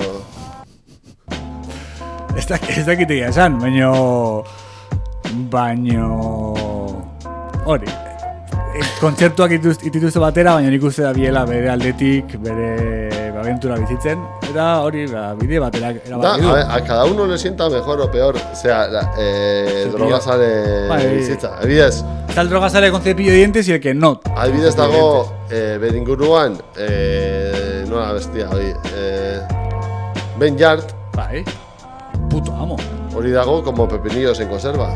Ez dakit egia esan, baino... Baino... Hori. Kontzertuak itituzte batera, baina nik uste da biela bere aldetik, bere aventura bizitzen, eta hori bide batera erabaki du. A, a cada uno le sienta mejor o peor, o sea, la, eh, drogasale bizitza. Adibidez. Está el drogasale con cepillo de dientes y el que no. Adibidez dago, eh, bere inguruan, eh, nola bestia, hori, eh, Ben Yard. Bai, puto amo. Hori dago como pepinillos en conserva.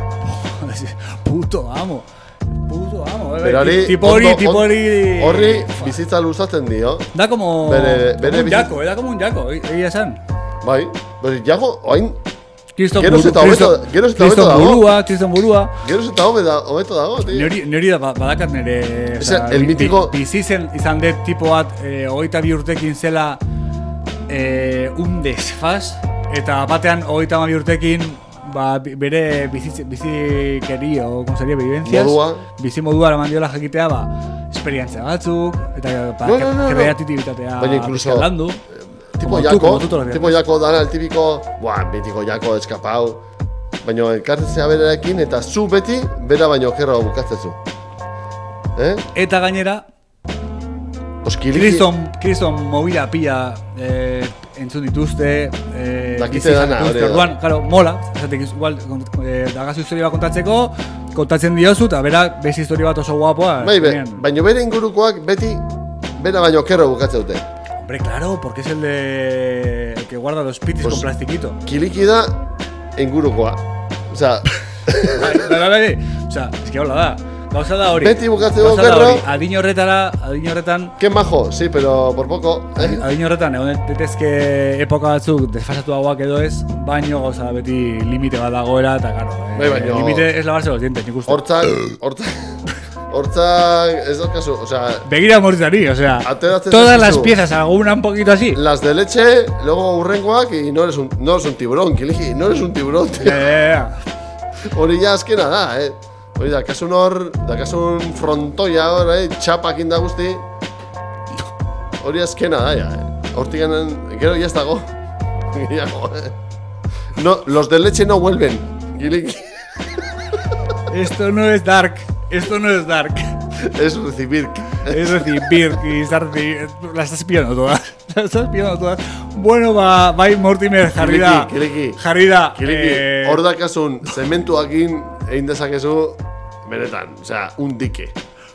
Puto amo. Puto amo, eh. Pero hori, tipo hori, tipo hori... Horri bizitza luzatzen dio. Da como... Bere, bere como un jaco, eh, da como un jaco, egia esan. Bai, bere jaco, oain... Kriston burua, Kriston burua, Kriston burua. Geroz eta hobeto dago, tío. Neri, neri da, badakat nere... O sea, el mítico... Bizizen izan dut tipo bat, eh, hogeita bi urtekin zela eh, un desfaz, eta batean hogeita ma bi urtekin ba, bere bizi, bizikerio, como sería, vivencias, modua. Bizi modua eraman diola jakitea, ba, esperientzia batzuk, eta ba, no, no, no, kreatibitatea landu. Tipo Jaco, tipo Jaco dara el típico, buah, mítico Jaco eskapau, baina elkartzea berarekin eta zu beti bera baino okerro bukatzezu. Eh? Eta gainera, Kriston, Kriston movida pila eh, entzun dituzte, eh, dakite dana, hori. Orduan, claro, mola, esatek igual eh, dagazu historia bat kontatzeko, kontatzen diozu eta bera beste historia bat oso guapoa. Bai, be, baina bere ingurukoak beti bera baino okerro bukatze dute. Hombre, claro, porque es el de el que guarda los pitis pues, con plastiquito. Kiliki da ingurukoa. O sea, bai, bai, bai. O sea, es que hola da. Gauza da hori. Beti bukatze du okerro. Adin horretara, adin horretan... Qué majo, sí, pero por poco. Eh? Adin horretan, egon detezke epoka batzuk desfasatu hauak edo ez, baino gauza da beti limite bat dagoela, eta claro, eh, bai, baino, limite es lavarse los dientes, nik uste. Hortzak, hortzak... Hortzak, ez da caso, o sea... Begira moritari, o sea, todas las piezas, alguna un poquito así. Las de leche, luego urrengoak, y no eres un, no eres un tiburón, Kiliki, no eres un tiburón, tío. Yeah. Hori ya azkena da, eh. Hori da, kasun hor, da kasun frontoia hor, eh, txapakin da guzti. Hori azkena da, ja, eh. Hortik ganen, gero ya ez dago. Gehiago, eh. No, los de leche no vuelven, Kiliki. Esto no es dark. Esto no es dark. Es recibir. Es recibir y estar la estás pillando todas. La estás pillando todas. Bueno, va, bai Mortimer, jarri da. Kiliki. Jarri da. Kiliki. Hor dakasun zementuakin egin dezakezu benetan, o sea, un dique.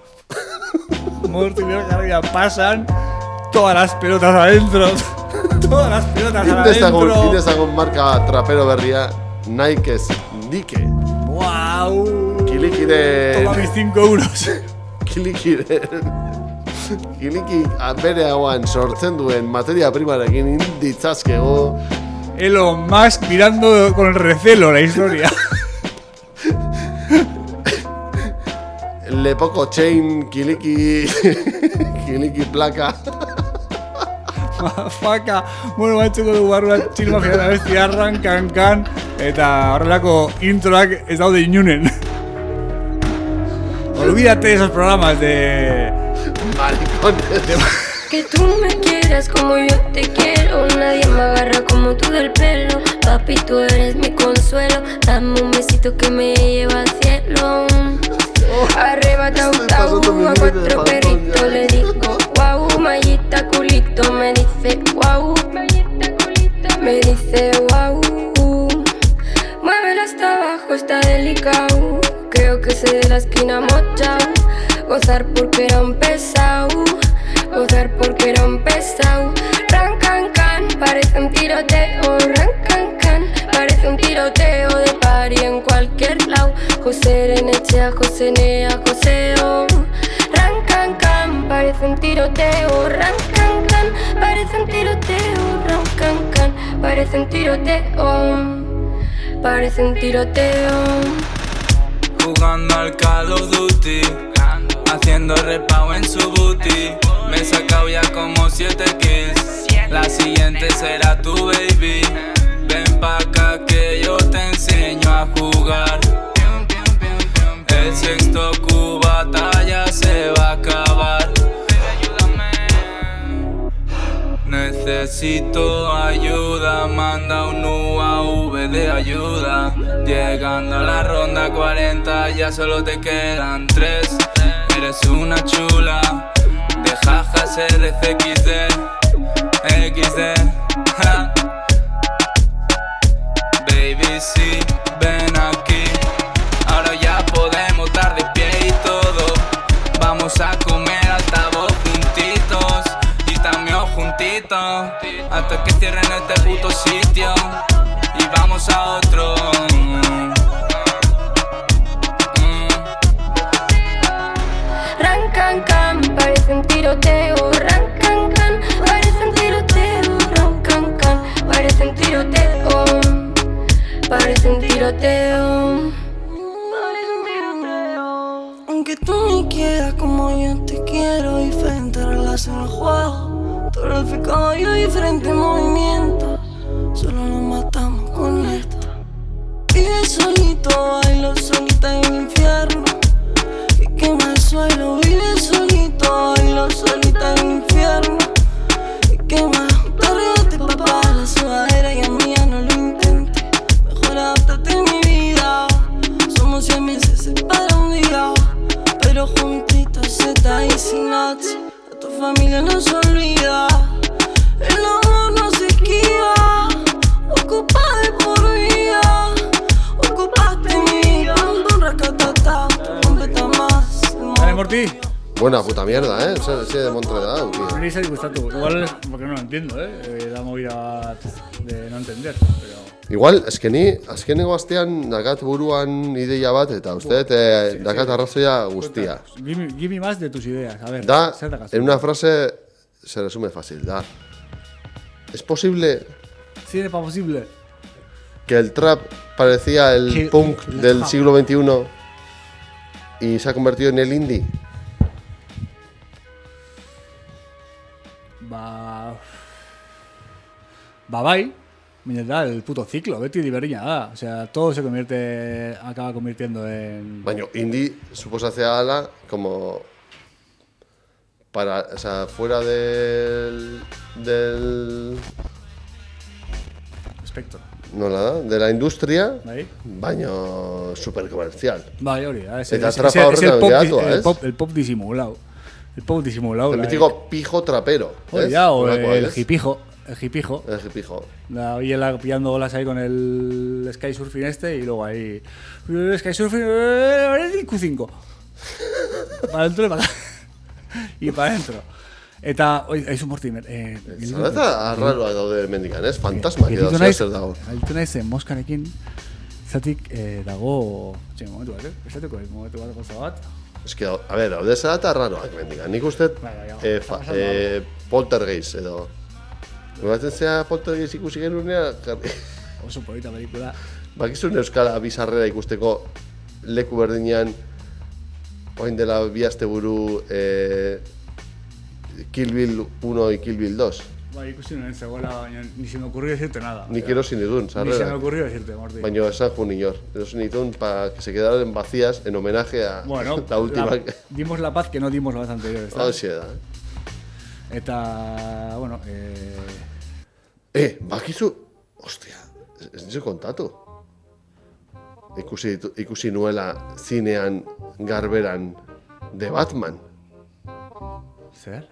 Mortimer, jarri da, pasan todas las pelotas adentro. Todas las pelotas adentro. Indezagun marka trapero berria, Nike es dique. Wow. Kilikiren... Toma mis cinco euros. Kilikiren... Kiliki bere hauan sortzen duen materia primarekin inditzazkego. Elon Musk mirando con recelo la historia. Lepoko chain, Kiliki... Kiliki plaka. Mafaka. Bueno, batxuko dugu barruan txilma filan abestia arrankan kan. Eta horrelako introak ez daude inunen. Olvídate de esos programas de... Maricones. De... Que tú me quieras como yo te quiero. Nadie me agarra como tú del pelo. Papi, tú eres mi consuelo. Dame un besito que me lleva al cielo. Arrebata un tabú a cuatro perritos. Le digo, guau, mallita culito. Me dice, guau, me dice, guau. Muévelo hasta abajo, está delicado. Creo que se de la esquina mocha. Gozar porque era un pesado. gozar porque era un pesado. Ran can can, parece un tiroteo. Ran can can, parece un tiroteo de party en cualquier lado. José Renechea, José Nea, Joseo. Ran can can, parece un tiroteo. Ran can can, parece un tiroteo. Ran can can, parece un tiroteo. Parece un tiroteo. Jugando al Call of Duty, haciendo repago en su booty. Me he sacado ya como siete kills. La siguiente será tu baby. Ven pa' acá que yo te enseño a jugar. El sexto cubata ya se va a acabar. Necesito ayuda, manda un U A V de ayuda. Llegando a la ronda cuarenta ya solo te quedan tres. Eres una chula, de jajas R C X D, X D, ja. Baby, sí, ven aquí. Ahora ya podemos dar de pie y todo. Vamos a comer altavoz juntitos y también juntitos, hasta que cierren este puto sitio y vamos a otro. Ran can can, parece un tiroteo. Ran can can, parece un tiroteo. Ran can can, parece un tiroteo. Parece un tiroteo. Aunque tú me quieras como yo te quiero, diferente relación al juego. Tú eres el caballo, diferente movimiento. Solo nos matamos con esto. Vive solito, bailo solita en el infierno. Que quema el suelo, vive solito, bailo solita en el infierno. Que quema, te arreglaste papá, la sudadera ya mía, no lo intentes. Mejor adáptate a mi vida. Somos cien meses para un día, pero juntitos Z y sin H. A tu familia no se olvida. El amor no se esquiva. Ocupa de por vida. Ocupaste mi vida. Un racatata, completa más. Dale, Morty. Buena puta mierda, eh? Ese, ese de Montredal, tío. Niri zait gustatu. Igual porque no lo entiendo, eh? Eh, Da movida bat de no entender, pero... Igual, eske ni, azkenengo astean dakat buruan ideia bat, eta uste dut eh, dakat arrazoia guztia. Give me, give me más de tus ideas, a ver. Da, zer dakaz? en una frase se resume fácil, da. ¿Es posible Sí, es posible. que el trap parecía el Que- punk el del trap. siglo veintiuno y se ha convertido en el indie? Ba... Ba bai, baina da, el puto ciclo, beti diberdina da. O sea, todo se convierte, acaba convirtiendo en... Baina, indie suposatzea ala como para, o sea, fuera del del Espectro. nola da, de la industria, Bai? baina super comercial. Bai, hori da. Es, Eta es, trapa es, es el horretan pop, geratu, el ez? pop, el pop disimulado. El pop disimulado. El la- mítico pijo trapero. Hori ¿ez? da, o Holakoa, el ¿ez? hipijo. El hipijo. El hipijo. La Biela pillando olas ahí con el Sky Surfing este y luego ahí... El Sky Surfing... eh, el Q cinco. Para adentro y para acá. Y para adentro. Eta, oi, aizu Mortimer, eh... Zalata arraroa daude mendikan, ez? Fantasma edo Gelditu zer naiz, zer dago. gelditu naiz eh, moskarekin, zatik eh, dago... Txin, momentu bat, eh? Esateko, momentu bat, goza bat. Es que, a ver, daude zalata arraroak mendikan. Nik uste, Bai, bai, bai. eh, fa, eh, poltergeist edo... Noratzen zea poltergeist ikusi genunea, jarri. Oso polita pelikula. Bakizun euskala bizarrera ikusteko leku berdinean orain dela bi asteburu eh, Kill Bill uno y Kill Bill dos. Bai, ikusi nuen zegoela, baina ni se me ocurrió decirte nada. Nik O sea, erosin ditun, Ni se me sarrera. ocurrió decirte, Morti. Baina esan jun inor. Erosin ditun para que se quedaran vacías en homenaje a Bueno, la última. la- dimos la paz que no dimos la vez anterior, ¿está? Hauxe da. Eta, bueno, eh... Eh, bakizu... Ostia, ez nizu kontatu. Ikusi, ditu- ikusi nuela zinean garberan de Batman. Zer?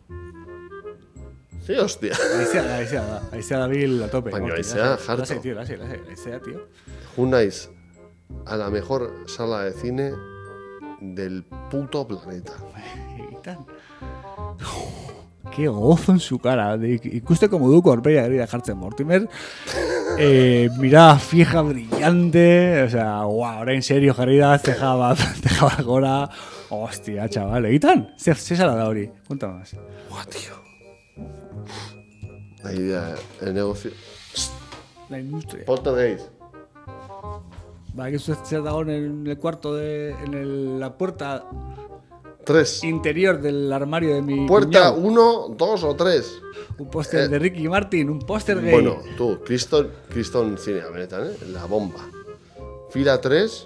Sí, hostia. Aizea, aizea da, aizea da bil a tope. Baina Morti, aizea lasai, jarto. Lasai, tío, lasai, lasai, aizea, tío. Jun naiz a la mejor sala de cine del puto planeta. leitan. Qué gozo en su cara. Ikusteko moduko aurpegia gari da jartzen Mortimer. Eh, mirada fija, brillante. O sea, guau, ahora en serio jarri da, ceja bat, ceja bat gora. Hostia, chaval. Egitan? Zer zara da hori? Cuenta más. Buah, tío. La idea, el negocio... La industria. Poltergeist. Va, que eso zer dago en el cuarto de... En el, la puerta... Tres. Interior del armario de mi Puerta cuñado. uno, dos o tres. Un póster Eh, de Ricky Martin, un póster gay. Bueno, tú, Criston, Criston Cine, benetan, eh? La bomba. Fila tres.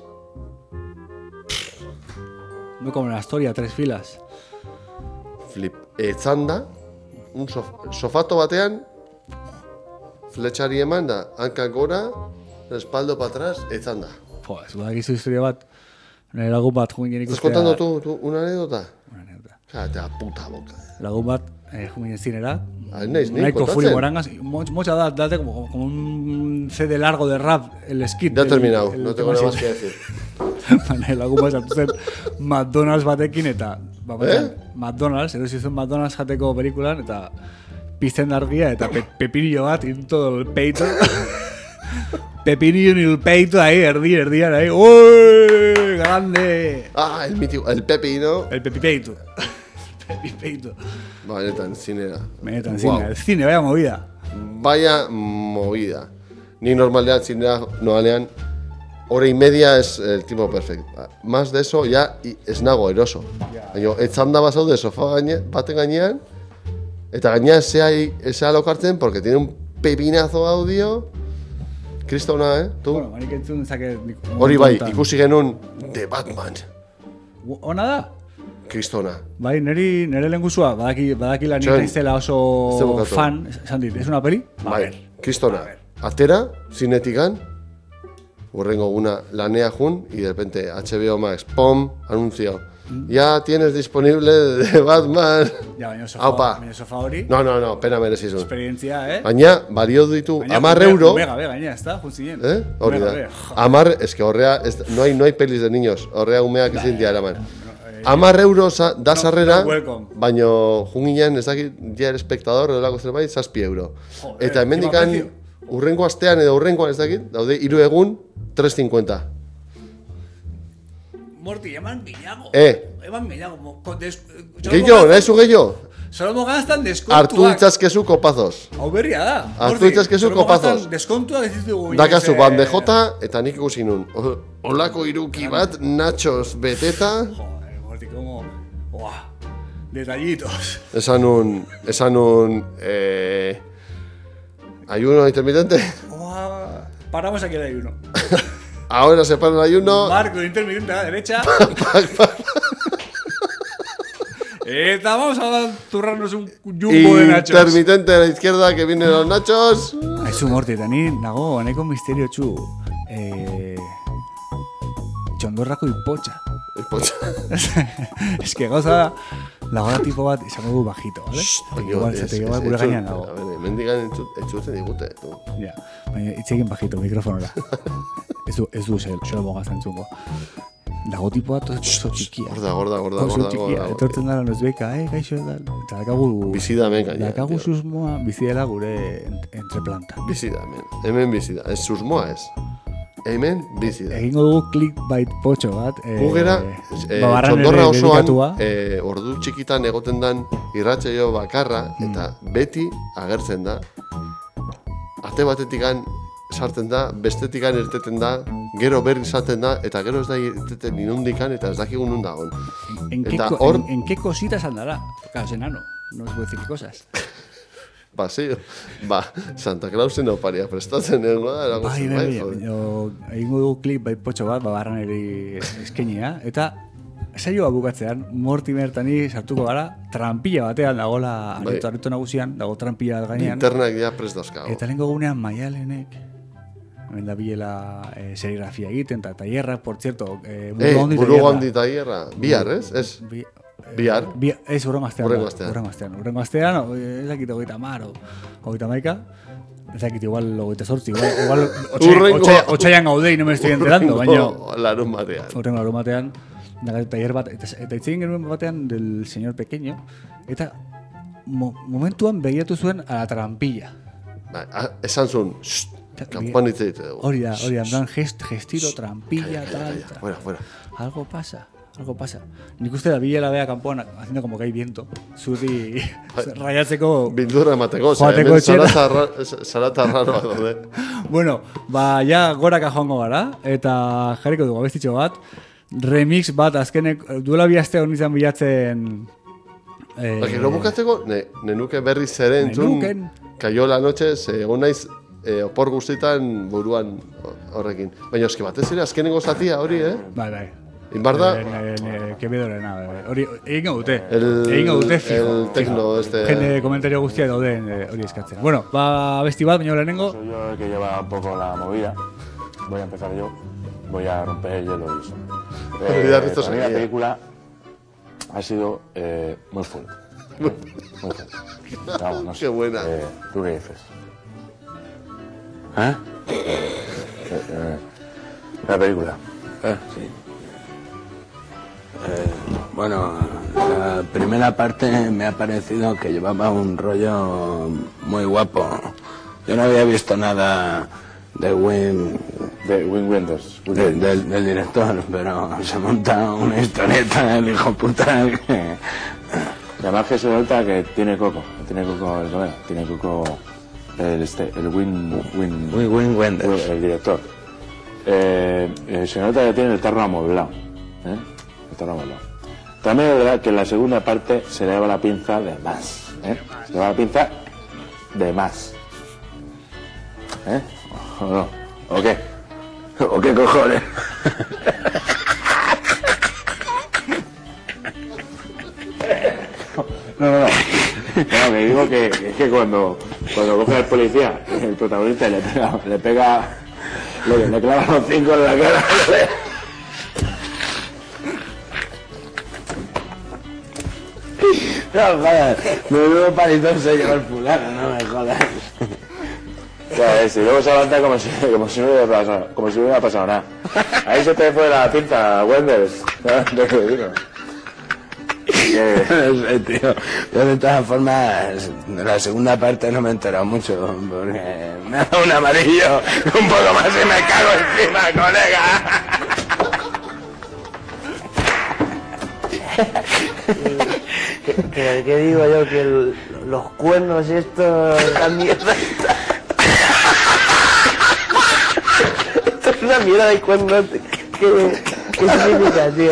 No como en la historia, tres filas. Flip. Etzanda. Un sof sofato batean. Fletxari eman da. Hanka gora. Respaldo para atrás. Etzanda. Joder, ez badakizu historia bat. Nire lagun bat juminen ¿Estás ikustea. contando tú, tú una anécdota? Una anécdota. Cállate la puta boca. Lagun bat eh, juminen zinera. Ah, naiz, ni Nahiko kontatzen. furi morangas. Mocha da, date como, como un C D largo de rap, el skit. Ya he el- terminado, el no tengo tema nada más siete. que decir. Baina, lagun bat sartu zen McDonald's batekin eta ba, batean, Eh? McDonald's, erosi zuen McDonald's jateko pelikulan eta pizten argia eta pe pepinillo bat in todo el peito. Pepinillo en el peito ahí, erdi, erdian ahí. ¡Uy! ¡Grande! Ah, el mítico, el pepino. El pepipeito. El pepipeito. Va, benetan, zinera. Benetan, Guau. cine, el cine, vaya movida. Vaya movida. Ni normalean, zinera, noalean, hora y media es el tiempo perfecto. Más de eso ya y ez nago eroso. Baina, etzanda bazaude sofa gaine, baten gainean, eta gainea esea, esea lokartzen, porque tiene un pepinazo audio. Kristona, eh? Tu? Bueno, manik entzun dezake... Hori bai, ikusi genuen The Batman. Ona da? Kristona. Bai, neri, nere lehengusua, badaki, badaki lan Txon, izela oso ez bukatu. fan, esan dit, ¿es una peli? Bai, Kristona. Atera, zinetikan, urrengo guna lanea jun, y de repente H B O Max, pom, anuncio. Ya tienes disponible de Batman. Ja, baina sofa, Aupa. baina sofa hori, No, no, no, pena merezizun. esperientzia, eh? Baina, balio ditu, Baina amar Omega- euro. Omega, be, gaina, ez da, juntzinen. ¿Eh? Hori Omega, da. be. Amar, es que horrea, ez- no hay, no hay pelis de niños. Horrea umeak ezin dira eraman. Amar euro sa, da no, sarrera, no welcome. baino junginean ez dakit, ja el espectador, edolako zerbait, zazpi euro. Joder, Eta hemendikan, encima urrengo astean edo urrengoan ez dakit, daude hiru egun, tres cincuenta. Morti, eman gehiago. Eh. Eman gehiago. mo- con des- Gehiago, nahi zu gehiago? Solo gastan deskontuak. Hartu ditzazkezu kopazos. Hau berria da. Hartu ditzazkezu kopazos. Deskontuak ez ditugu. Dakazu inez, eh, bandejota, eta nik ikusi nun. O- Olako iruki bat, nachos beteta, Joder, Morti, como... Buah, detallitos. esan nun, esan nun, eh, ayuno intermitente. Buah, paramos aquí el ayuno. Ahora se para el ayuno. Marco, intermitente a la derecha. Eta vamos a turrarnos un jumbo de nachos. Intermitente a la izquierda que vienen los nachos. Aizu Morti, eta ni nago, aneko misterio txu. Eh, txondorrako ipotxa. Ipotxa. Es que gauza da, lagoa tipo bat izango du bajito, ¿vale? Igual, zate igual gure gainean dago. A ver, mendigan etxutzen digute. tu. Ja, baina itzegin bajito, mikrofonora. Ez du, ez du, xelo mogazan txungo. Dago tipo bat oso txikia. Gorda, gorda, gorda, Oso gorda, txikia. gorda. Etortzen dara nozbeka, eh, gaixo da. Eta dakagu... Bizi da hemen gainera, Dakagu tío. susmoa bizi dela gure ent- entreplanta. Bizi da hemen. Hemen bizi da. Ez susmoa ez. Hemen bizi da. Egingo dugu clickbait potxo bat. Eh, Gu gera, eh, babarran txondorra ere osoan, dedikatua. eh, ordu txikitan egoten dan irratsaio bakarra, eta beti agertzen da. Ate batetikan sartzen da, bestetikan irteten da, gero berri izaten da, eta gero ez da irteten inundikan, eta ez dakigun nun dagoen. ¿En qué, Eta co- hor, en, ¿En qué cositas andará? Claro, es enano. No os puedo decir cosas. paseo, ba, Santa Clausen oparia prestatzen egon da, erago Bai, zen, bai, bai, bai. joder. Jo, egingo dugu klip bai potxo bat, babarran eri eskenia, eta saioa bukatzean, Mortimer eta ni sartuko gara, trampilla batean dagoela, Bai. areto, areto nagusian, dago trampilla bat gainean. Linternak ja prest dauzkago. Eta lehenko gunean Maialenek, hemen da biela eh, serigrafia egiten, eta tailerrak, por cierto, eh, Eh, Burugondi buru tailerra. gondi taierra. Bihar, ez? Ez. Bi- Bihar. Bi, ez, urrengo astean. Hurrengo da, astean. Hurrengo astean. Hurrengo astean, o- ez dakit hogeita mar, o hogeita maika. Ez dakit igual hogeita zortzi, igual, igual Hurrengo- otxaian gaude y no me estoy enterando, baina Larun batean. hurrengo larun batean. taller bat, eta, eta itzegin genuen batean del señor pequeño, eta mo, momentuan begiratu zuen a la trampilla. Ba, esan zuen, kanpoan hitz egite dugu. Hori da, hori da, en plan gest, gestiro, trampilla, calla, tal, calla, tal. fuera, fuera. Algo pasa. Algo pasa. Nik uste da bila la bea kanpoan haciendo como que hay viento. Zuri raiatzeko... Bildurra emateko, joateko etxera. Salata raroa daude. Bueno, ba, ja goraka joango gara, eta jarriko dugu abestitxo bat. Remix bat, azkenek, duela bi aste hon izan bilatzen... Eh, ba, gero bukatzeko, ne, nenuke berriz ere entzun... Nenuken. Kaio la noche, ze egon naiz eh, opor guztitan buruan horrekin. Baina eski batez ere, azkenengo zatia hori, eh? Bai, bai. Inbarda... Kebedorena, hori egin dute. El, egin dute, fijo. El tecno, este... Jende komentario guztia dauden hori eskatzen. Bueno, ba, besti bat, baina lehenengo. Soy yo el que lleva un poco la movida. Voy a empezar yo. Voy a romper el hielo y eso. Eh, para mí la película ha sido eh, muy full. Muy full. Vamos, no sé. Qué buena. Eh, ¿Tú qué dices? ¿Eh? eh, eh la película. Eh, sí. Eh, bueno, la primera parte me ha parecido que llevaba un rollo muy guapo. Yo no había visto nada de Wim, de Wim Wenders, de, del, del director, pero se monta una historieta el hijo puta que... Y además que se nota que tiene coco, tiene coco el colega, tiene coco el, este, el Wim, Wim, Wim, Wim Wenders, el director. Eh, eh, se nota que tiene el tarro amueblado, ¿eh? También es verdad que en la segunda parte se le daba la pinza de más, ¿eh? Se le daba la pinza de más, ¿eh? ¿O no? ¿O qué? ¿O qué cojones? No, no, no. No, que digo que es que cuando, cuando coge al policía, el protagonista le pega, le pega, le, le clava los cinco en la cara. No jodas, menudo palitón se lleva el fulano, no me jodas. Claro, y luego se levanta como si, como si no hubiera pasado, como si no hubiera pasado nada. Ahí se te fue la pinta, Wenders. ¿No? Te lo digo. No sé, tío. Yo de todas formas, de la segunda parte no me he enterado mucho, porque me ha dado un amarillo, un poco más y me cago encima, colega. ¿Qué, qué digo yo? Que el, los cuernos estos, la mierda esta. Esto es una mierda de cuernos. ¿Qué, qué significa, tío?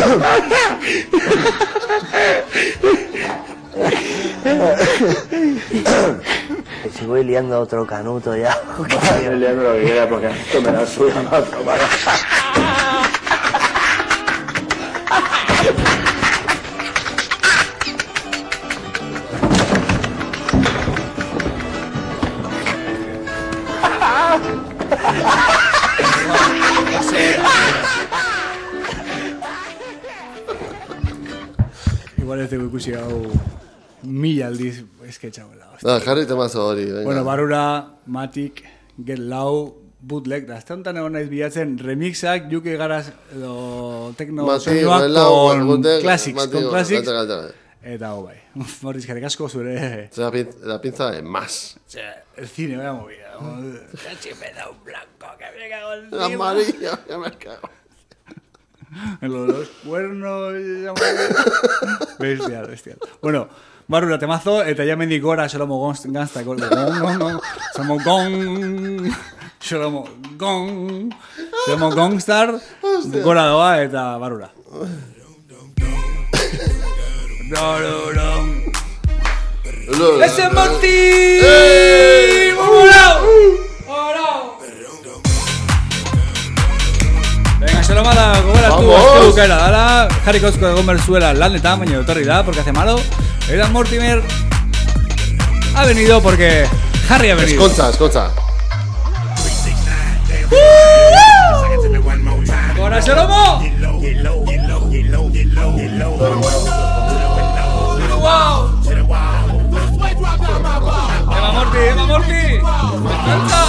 Me sigo liando otro canuto ya. Estoy liando lo que quiera porque esto me da suyo a otro, ¿vale? Igual ez dugu ikusi hau mila aldiz esketxau la hostia. Da, jarri temazo hori, venga. Bueno, barura, Matic, Get Low, Bootleg, da este honetan egon naiz bilatzen remixak, Juke Garaz edo tekno soinuak con classics, con classics. Eta hau bai. Morris, jarrik asko zure... La pinza de más. El cine, vaya movida. Ya me da un blanco que me cago encima. El amarillo, ya me cago. Los, los cuernos... Bestial, bestial. Bueno, barura temazo, eta ya mendik gora Xolomo Gangsta, gong, gong, gong, Xolomo Gong, Xolomo Gong, Xolomo Gongstar, gora doa eta barura. No, no, no. ¡Ese Martín! ¡Morao! ¡Morao! Venga, Xolomo da, gogora tu, azte bukaera dala, jarriko asko egon berzuela lanetan, baina etorri da, porque hace malo. Eta Mortimer ha venido porque Harry ha venido. Escolta, escolta. ¡Gora, Xolomo! ¡Wow! ¡Eva Morty, Eva Morty! ¡Me encanta!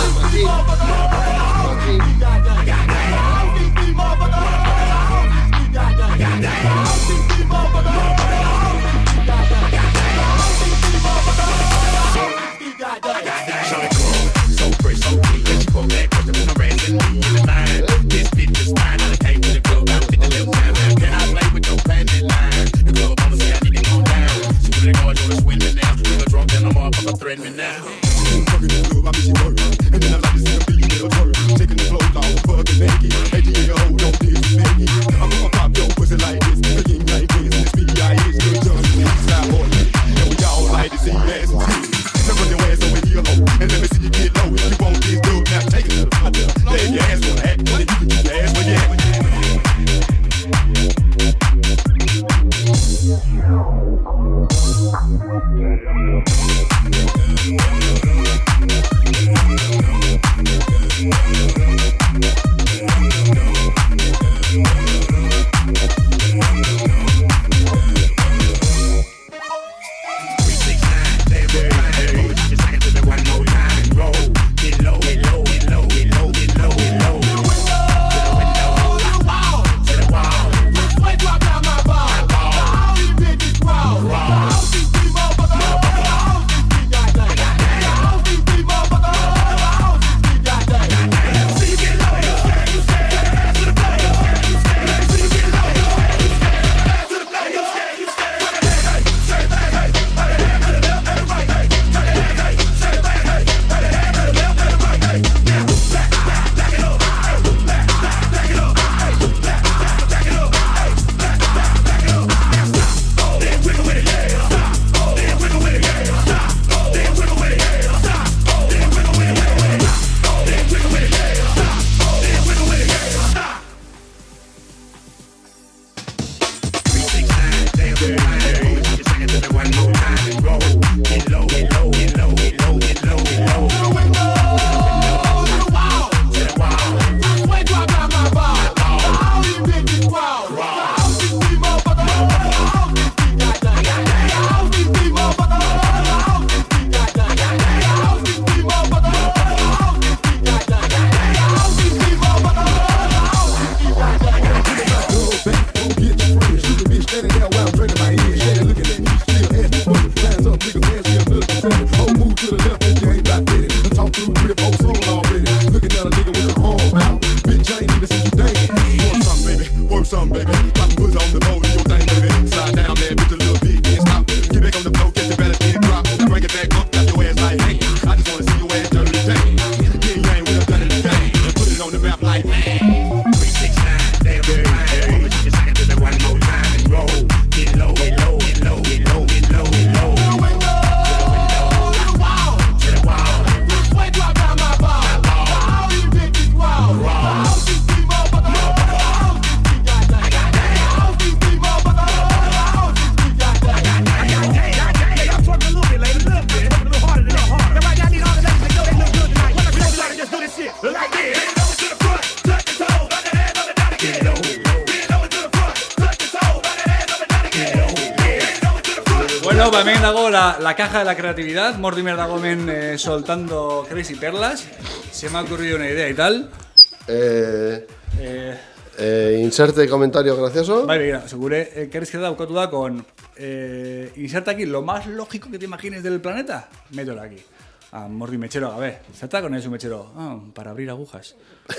some, baby. Pop and put it on the boat, do your thing, baby. Slide down there, bitch, a little beat, then stop. Get back on the floor, catch your better beat it drop. Bring it back up, got your ass like, hey. I just wanna see your ass dirty today. Yin yang, we done done it today. And put it on the map like, three, six, nine, damn, damn, damn. Put your second to the one more time and roll. Get low, get low, get low, get low, get low, get low. To the window, to the wall, to the wall. Which way do I grab my ball? All you bitches wild. All these people, all these people, all these people, all these people. I'm twerking a little bit, lady, a little bit. A little harder, a little harder. That's right, I need all the ladies to know they look good tonight. What if you like to just do this shit like this? Bend over to the front, touch your toes, run the hands up and down again. Bend over to the front, touch your toes, run the hands up and down again. Bend over to the front. Bueno, también hago la, la caja de la creatividad. Mortimer Dagomen eh, soltando Crazy Perlas. Se me ha ocurrido una idea y tal. Eh, Eh, eh, inserte comentario gracioso. Vale, mira, segure eh, que eres que da da con eh, inserta aquí lo más lógico que te imagines del planeta. Mételo aquí. A Mordi Mechero, a ver, inserta con eso Mechero. Ah, para abrir agujas.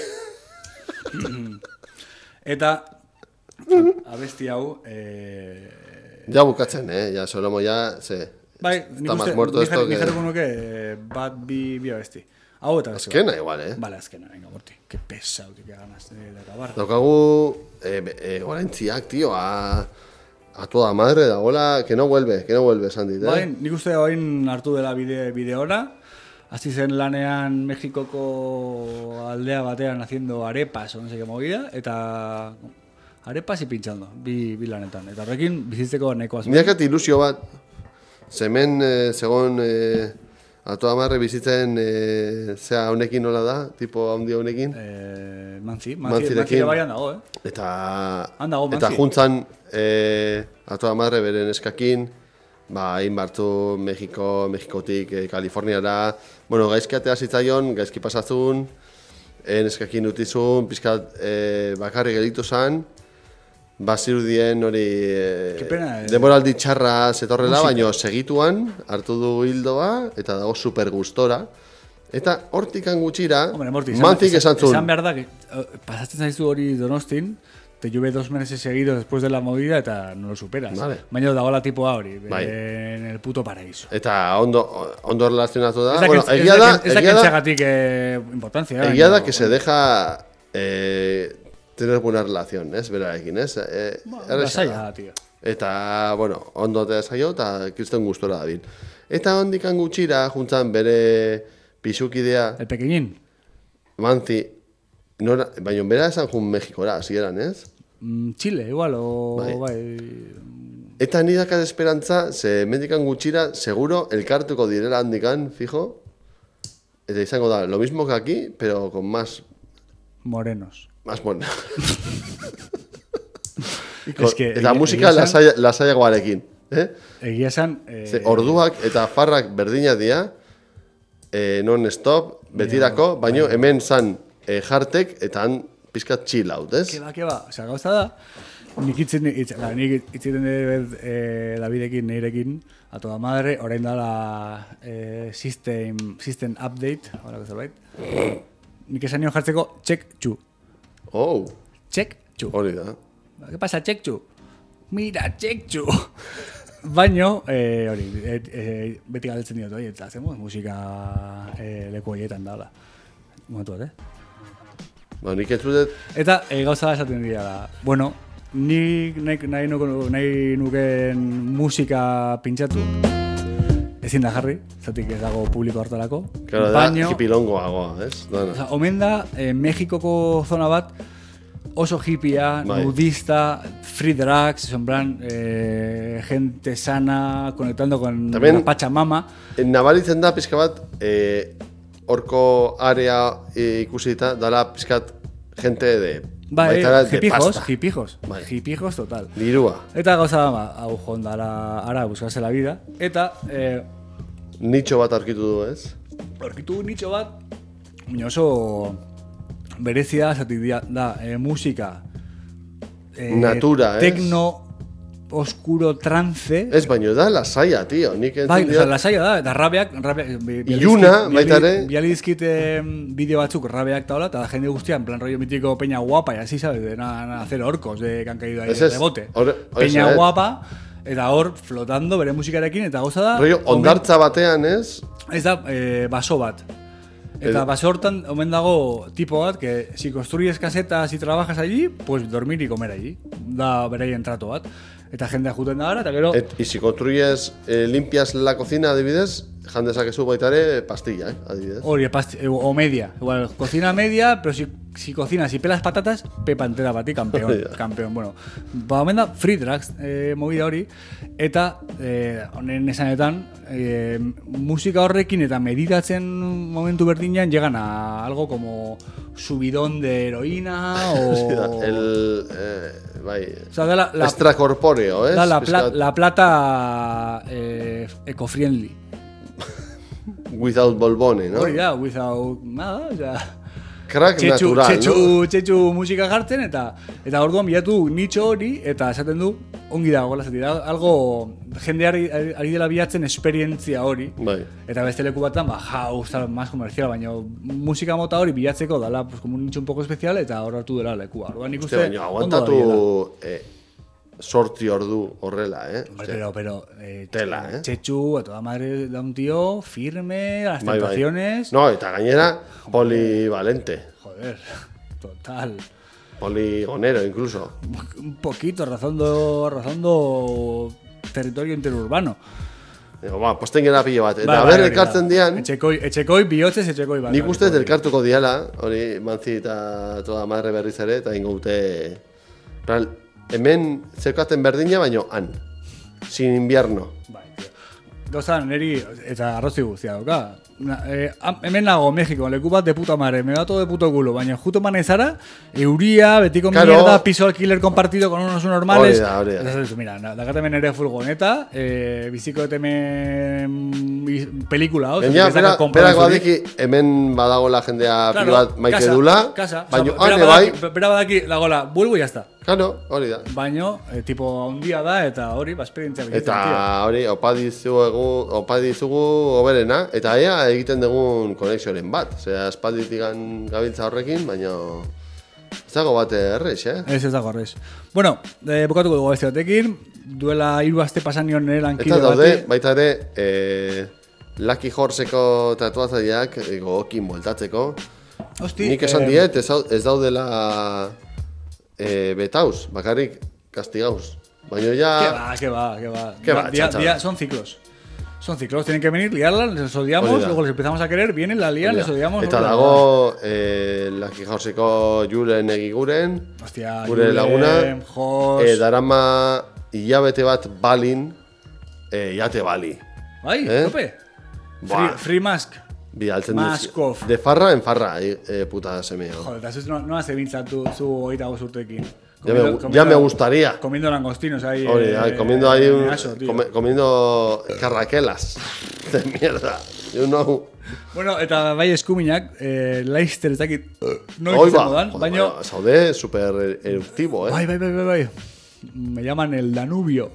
Eta abesti hau eh, Ya bukatzen, eh, ya Solomo ya se bai, está más muerto esto que... Ni jarriko nuke bat bi bi abesti. Hau eta beste. Azkena igual, eh. Vale, azkena, venga, Morti. Qué pesado, tío, qué ganas de, de acabar. Daukagu eh, eh, Orentziak, tío, a, a toda madre da bola, que no vuelve, que no vuelve, Sandy, eh. Bai, nik uste orain hartu dela bide bideora. Hasi zen lanean Mexikoko aldea batean haciendo arepas o no sé qué movida eta arepas y pinchando bi, bi lanetan. Eta horrekin bizitzeko nahikoa zuen. Niakat ilusio bat, zemen eh, segon eh, a toda madre bizitzen eh, zea honekin nola da, tipo handia honekin. Eh, Manzi, Manzi, Manzi bai handago, eh. Eta, handago, Manzi. eta juntzan eh, a toda madre beren eskakin, ba, hain bartu Mexiko, Mexikotik, eh, Kaliforniara, bueno, gaizki atea zitzaion, gaizki pasatzun, en eskakin utizun, pizkat eh, bakarri gelitu zan, bazirudien hori eh, eh. demoraldi txarra zetorrela, Musika. baino segituan hartu du hildoa eta dago super gustora. Eta hortikan gutxira, Manzik esan zuen. Esan behar da, que, uh, pasatzen zaizu hori Donostin, te llueve dos meses seguidos después de la movida eta no lo superas. Vale. Baina dago la tipoa hori, Bai. en el puto paraíso. Eta ondo, ondo relazionatu da. Ez da, Bueno, que, egia da, ez da egia da, kentzagatik eh, importantzia. egia da baina- que se deja eh, tener buena relación, ez, berarekin, ez? Eh, erraza lasaia da. da, tío. Eta, bueno, ondo te zaio eta kristen gustora dabil. Eta hondikan gutxira, juntzan bere pixukidea... El pequeñín. Manzi, nora, baina bera esan jun Mexikora, hasieran, ez? Mm, Chile, igual, o... Bai. Bai. Eta ni dakat esperantza, ze mendikan gutxira, seguro elkartuko direla handikan, fijo. Eta izango da, lo mismo que aquí, pero con más... Morenos. Más bueno. Es que, eta egia- musika egia esan- lasaia- lasaiagoarekin. Eh? Egia esan... Eh, Ze, orduak eta farrak berdina dira, eh, non-stop, betirako, baino hemen zan eh, jartek eta han pizkat chill out, ez? Keba, keba, osea, gauza da, nik itzen, itz, ba, nik itziten dut eh, Davidekin, neirekin, a toda madre, orain dala eh, system, system update, horako zerbait. Nik esan nion jartzeko, check chu. Oh. Check chu. Hori da. ¿Qué pasa, check chu? Mira, check chu. Baino, eh, hori, eh, eh, beti galdetzen diot, oi, eta hacemos musika eh, leku horietan dala. Momentu bat, eh? Ba, nik entzutet... Eta e, gauza da esaten dira da. Bueno, nik nahi, nahi, nuke, nahi nuken musika pintxatu. Ezin da jarri, zatik ez dago publiko hartarako. Claro, da hipilongoagoa, ez? Dana. Oza, omen da, eh, Mexikoko zona bat oso hippia, Bai. nudista, free drugs, en plan, eh, gente sana, conectando con También- la Pachamama. Nabaritzen da pizka bat, eh, horko area eh, ikusita, dala pizkat gente de... Bai, baitara de hipijos, pasta. hipijos, Bai. hipijos total. Dirua. Eta gauza da, ba, hau jondara ara buscarse la vida. Eta, eh, Nitxo bat aurkitu du, ez? aurkitu nitxo bat, baina oso berezia, zatik dia, da, eh, musika, eh, Natura, ez? tekno, oscuro trance. Ez baino da lasaia, tío. Nik Bai, entzun lasaia da, eta rabeak, rabeak Iluna, baita ere. Biali dizkit bideo batzuk rabeak taola, eta jende guztia, en plan rollo mítico Peña Guapa, y así, ¿sabes? De nada, hacer orcos, de que han caído ahí de rebote. Peña es, Guapa, eta hor, flotando, bere musikarekin, eta gauza da... Rollo, ondartza batean, ez? Ez da, eh, baso bat. Eta baso hortan, omen dago tipo bat, que si construyes casetas y trabajas allí, pues dormir y comer allí. Da beraien trato bat. Eta jendea juten da gara, eta gero... Et, y si construyes, eh, limpias la cocina, adibidez, jan dezakezu baita ere pastilla, eh, adibidez. Hori, o media. Igual, cocina media, pero si, si cocinas y pelas patatas, pepa entera para ti, campeón. campeón. Bueno, ba, omen da, free drugs, eh, movida hori, eta, eh, honen esanetan, eh, musika horrekin eta meditatzen momentu berdinean llegan a algo como subidón de heroína o... El... Eh, bai, o sea, da la, la, extracorpóreo, ¿eh? Da la, pla, la plata eh, eco-friendly. Without bolbone, ¿no? Hori da, without nada, o sea... Crack txetxu, natural, txetxu, no? Txetxu musika jartzen, eta eta orduan bilatu nitxo hori, eta esaten du, ongi dago, gola, da, algo, jende ari, ari dela bilatzen esperientzia hori, bai. Eta beste leku batan, ba, house, tal, más comercial, baina musika mota hori bilatzeko dala, pues, como un nicho un poco especial, eta hor hartu dela lekua. Orduan nik uste, baina, aguantatu eh, sortzi ordu horrela, eh? Pero, pero, eh, tela, eh? Txetxu, a toda madre da un tío firme, a las bai, tentaciones... Bai. No, eta gainera, polivalente. Joder, total. Poligonero, incluso. Un poquito, razando, razando territorio interurbano. Digo, ba, posten gara pilo bat. Eta, ba, ber, elkartzen dian... Etxekoi, etxekoi, bihotzez etxekoi bat. Nik uste elkartuko diala, hori manzi eta toda madre berriz ere, eta ingo dute... Plan, hemen zeukaten berdina, baino han. Sin invierno. Bai, tío. Gauza, neri, eta arrozi guztia doka. Na, eh, hemen nago, México, leku bat de puta madre, me da todo de puto culo, baina juto manezara, euria, betiko claro. Mierda, piso alquiler compartido con unos normales. Hori da, hori da. Eso, mira, dakate hemen ere furgoneta, eh, biziko hemen pelikula, oz. Baina, bera, berak badiki, hemen badago la jendea claro, privat maite casa, dula, casa, baina, o sea, hane bai. Bera badaki, dagoela, vuelvo y ya está. Claro, hori da. Baina, eh, tipo, un día da, eta hori, ba, esperientzia bizitzen. Eta hori, opa dizugu, opa dizugu oberena, eta ea egiten dugun konexioaren bat. Osea, espalditigan gabiltza horrekin, baina... Ez dago bat errez, eh? Ez ez dago errez. Bueno, eh, bukatuko dugu beste batekin, duela hiru aste pasan nion nire lankide bate. Eta daude, bate. baita ere, eh, Lucky Horseko tatuatzaileak gogokin bueltatzeko. Hosti, nik esan eh, diet, ez, ez daudela eh, betauz, bakarrik kastigauz. Baina ya... Que va, que va, que va. Que va, día, chacha. día, son ciclos. Son ciclos, tienen que venir, liarla, les odiamos, Olida. luego les empezamos a querer, vienen, la lían, les odiamos. Eta dago, eh, Lucky Horseko Julen egiguren, Hostia, gure Julen, laguna, Jos... eh, darama hilabete bat balin, eh, jate bali. Bai, eh? tope. Free, free mask. Bidaltzen Mask duz. off. De farra en farra, eh, puta semeo. Joder, eta zuz no, no hace bintzatu zu hogeita gozurtekin. Ya me, ya me gustaría. Comiendo langostinos ahí. Ori, eh, ahí comiendo ahí un, aso, come, comiendo carraquelas de mierda. You know. Bueno, eta bai eskuminak, eh, Leicester ez dakit noiz Hoy izango va. dan, baina... Bueno, saude super eruptivo, eh. Bai, bai, bai, bai, bai. Me llaman el Danubio.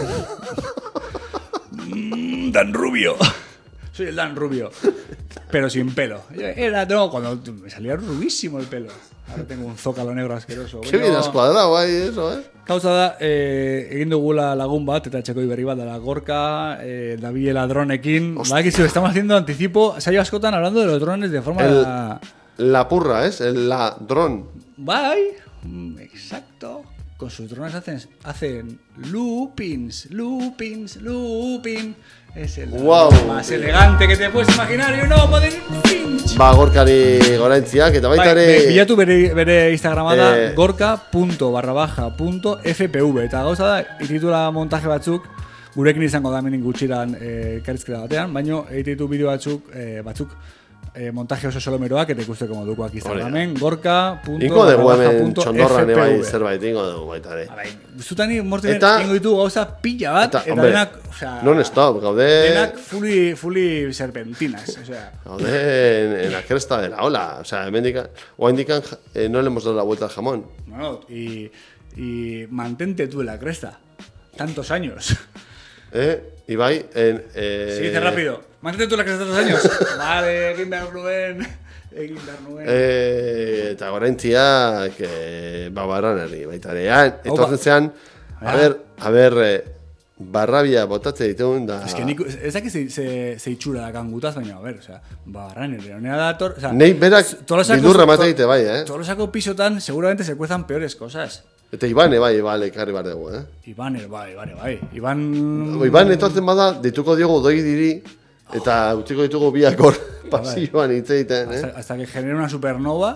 mm, Dan Rubio. Soy el Dan Rubio. Pero sin pelo. Era, no, cuando me salía rubísimo el pelo. Ahora tengo un zócalo negro asqueroso. Qué bien has cuadrado ahí eso, eh. Causa da, eh, egin dugula lagun bat, eta txekoi berri bat dela Gorka, eh, Daviela dronekin. Va, que si estamos haciendo anticipo, saio askotan hablando de los drones de forma... El, la purra, ¿es? El la dron. Bai, exacto. Con sus drones hacen, hacen loopings, loopings, looping. Es el wow. más elegante que te puedes imaginar. Y no, poder pinch. Ba, Gorkari goraintziak, eta baita ere... Bai, bilatu bere, bere Instagrama da eh, gorka.punto barra baja punto fpv. Eta gauza da, ititula montaje batzuk, gurekin izango da menin gutxiran eh, karizketa batean, baina ititu bideo batzuk, eh, batzuk eh, montaje oso solomeroak, eta ikusteko modukoak Instagramen, gorka.punto barra baja punto fpv. Inko dugu hemen txondorran ebai zerbait, ingo dugu baita ere. Zutani morten ingo ditu gauza pila bat, eta, eta denak, o sea, non stop, gaude... Denak fully, fully serpentinas, o sea... Gaude en, en la cresta de la ola, o sea, mendican, o indican, eh, no le hemos dado la vuelta al jamón. No, y, y mantente tú en la cresta. Tantos años. ¿Eh? Ibai, en... Eh... Sí, dice rápido. Mantente tú la clase de tantos años. Vale, egin behar nuen. Egin behar nuen. Eh, eta gorentzia, que babarran herri, baita ere. Etortzen zean, a ver, a ver, eh, barrabia botatze ditugun da... Es que nik, ez dakit ze, ze, ze itxura dakan gutaz, baina, a ver, o sea, babarran herri. Honea dator, o sea... Nei berak bidurra mate egite bai, eh? Tolosako pisotan seguramente se cuezan peores cosas. Eta Ibane, bai, bale, karri bar dugu, eh? Ibane, bai, bai, bai. Iban... Iban etortzen bada, dituko diogu doi diri, eta utziko ditugu biak hor pasioan hitz egiten, eh? Hasta, hasta que genere una supernova.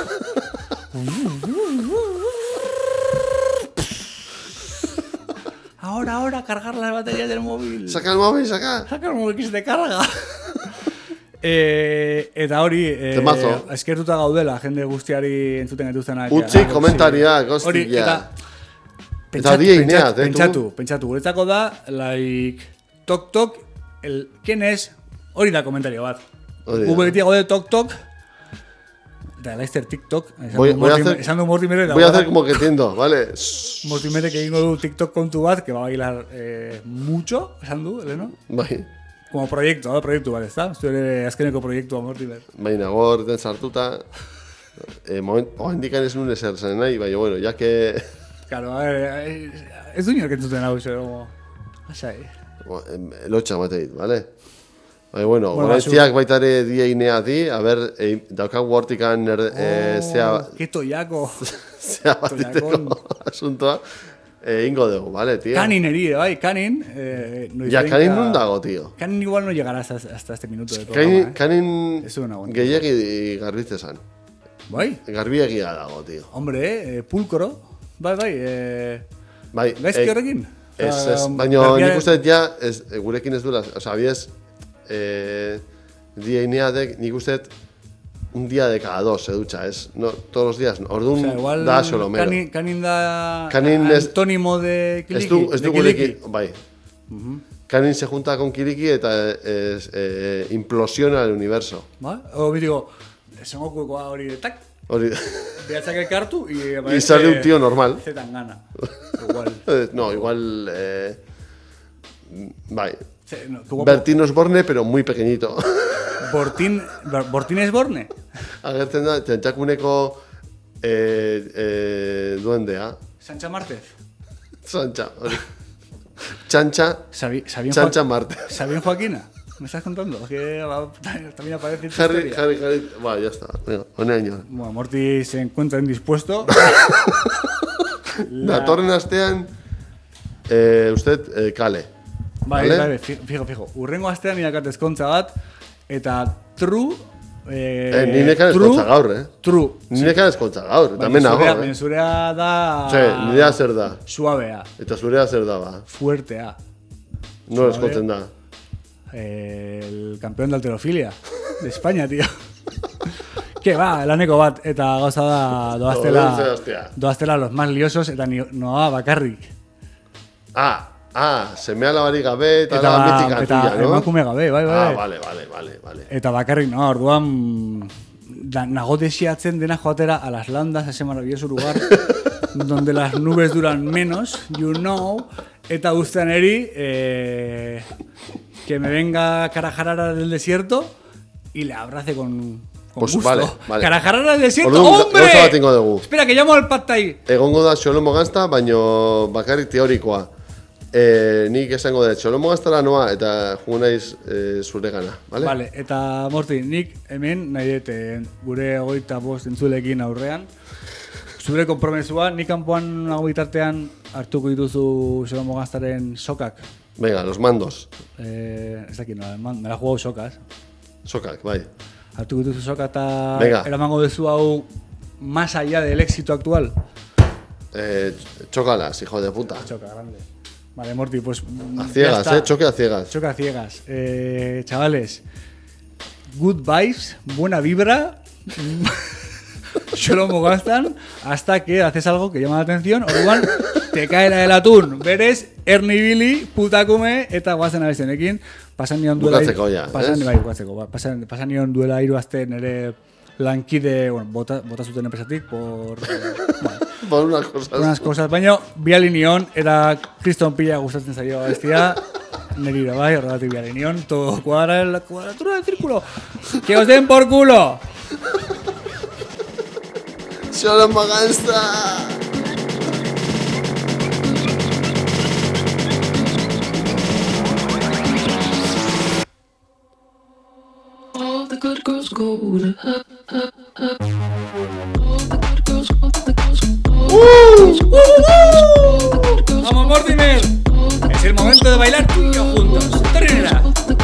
Ahora, ahora, cargar las baterías del móvil. Saca el móvil, saca. Saca el móvil que se te carga. Eh, eta hori, eh, eskertuta gaudela, jende guztiari entzuten gaituztenak. Utzi komentariak, hostia. Eta pentsatu, pentsatu, pentsatu. Guretzako da, like, tok tok, el, ¿quién es? Hori da komentario bat. Uberitia gaude tok tok, eta laizter TikTok. Voy, voy a hacer, esan du Mortimer, voy a hacer como que entiendo, ¿vale? Mortimer que egingo du TikTok kontu bat, que va a bailar eh, mucho, esan du, Eleno? Bai. Como proiektu, no? Proiektu bat, ezta? Zure azkeneko proiektua, Mortimer. Baina gor den sartuta, eh, momendikan ez nuen eser zen nahi, baina, bueno, ya que... Claro, a ver, ez du inork entzuten hau, xe, como... Asai. Lotxa mate dit, vale? Baina, bueno, bueno goraitziak baitare dienea di, a ber, eh, daukagu hortikan er, eh, zea... Oh, que toiako. Zea batiteko asuntoa. Eh, ingo dugu, vale, tío. Canin eri, bai, Canin. Eh, no ya, Canin nun dago, tío. Canin igual no llegará hasta, hasta este minuto de programa, Canin, eh. Canin gehiagi garbitze zan. Bai? Garbiegia dago, tío. Hombre, eh, pulkoro. Bai, bai, eh... Bai, gaizki horrekin? Ez, ez, baina nik uste ja, ez, gurekin ez duela, o sea, abiez, eh, dieneadek, nik uste un día de cada dos se ducha, es no todos los días. Orduan, o sea, igual da solomero. Canin, canin da canin antónimo de Kiliki. Ez du, ez du Kiliki, bai. Uh-huh. Canin se junta con Kiliki eta es, eh, implosiona el universo. ¿Va? O me digo, Son Goku hori de tac. Hori. Behatzak elkartu y y sale un tío normal. Zetangana. Igual. No, igual eh bai. No, Bertín Osborne, pero muy pequeñito. Bortín, Bortín Osborne. Agertzen da, txantxakuneko eh, eh, duendea. Sancha Márquez. Sancha, hori. Chancha. Sabi, Sabien Chancha Márquez. ¿Sabien Joaquina? ¿Me estás contando? Que también aparece en tu Harry, historia. Harry, Harry. Bueno, ya está. Venga, un año. Bueno, Morty se encuentra indispuesto. La... Datorren astean, eh, usted, eh, kale. Bai, vale? Bai, fijo, fijo. Urrengo astean irakat ezkontza bat, eta true... Eh, eh, ni nekan ezkontza gaur, eh? True. Ni nekan ezkontza gaur, eta men nago, eh? Zurea da... Sí, nirea zer da. Suabea. Eta zurea zer da, ba. Fuertea. No ezkotzen da. Eh, el campeón de alterofilia de España, tío. Que va, laneko bat, eta gauza da doaztela, doaztela los más liosos, eta noa bakarrik. Ah, ah, semea labari gabe, eta la mítica tuya, ¿no? Eta emakume gabe, bai, bai. Ah, vale, vale, vale, vale. Eta bakarrik, no, orduan nago desiatzen dena joatera a las landas, a ese maravilloso lugar donde las nubes duran menos, you know, eta guztan eri, eh, que me venga Carajarara del desierto y le abrace con, con pues gusto. Vale, vale. Carajarara del desierto, Orduan, ¡hombre! Espera, que llamo al Pad Thai. Egongo da Xolomo Gazta, baino bakarrik teorikoa. Eh, nik esango da Xolomo Gaztara noa eta jugu naiz eh, zure gana, vale? Vale, eta Morti, nik hemen nahi dute gure hogeita bost entzulekin aurrean. Zure konpromesua, nik kanpoan nago bitartean hartuko dituzu Xolomo Gaztaren sokak. Venga, los mandos. Eh, ez dakit, no, me la juego sokak. Sokak, bai. Hartuko dituzu sokak eta eramango duzu hau más allá del éxito actual. Eh, chócalas, hijo de puta. Choca, grande. Vale, Morty, pues... A ciegas, eh, choque a ciegas. Choque a ciegas. Eh, chavales, good vibes, buena vibra. Xolomo Gaztan, hasta que haces algo que llama la atención, orduan, te cae la del atún. Beres, Ernie Billy, putakume, eta guazen abezenekin. Pasan nion duela... Bukatzeko ya, pasan, bai, bukatzeko. Pasan, pasan nion duela hiru aste nere lankide, bueno, bota, bota zuten enpresatik, por... bueno, Por unas cosas. Por unas cosas. Baina, bialinion, eta kriston pila gustatzen zaio bestia. Neriro, bai, horregatik bialinion. Todo cuadra en la cuadratura del círculo. ¡Que os den por culo! ¡Solo Maganza! All the good girls go to up, up, up. All the good girls, all the girls, all the girls, all the good girls. ¡Vamos, Mortimer! Es el momento de bailar tú y yo juntos. ¡Torrinera!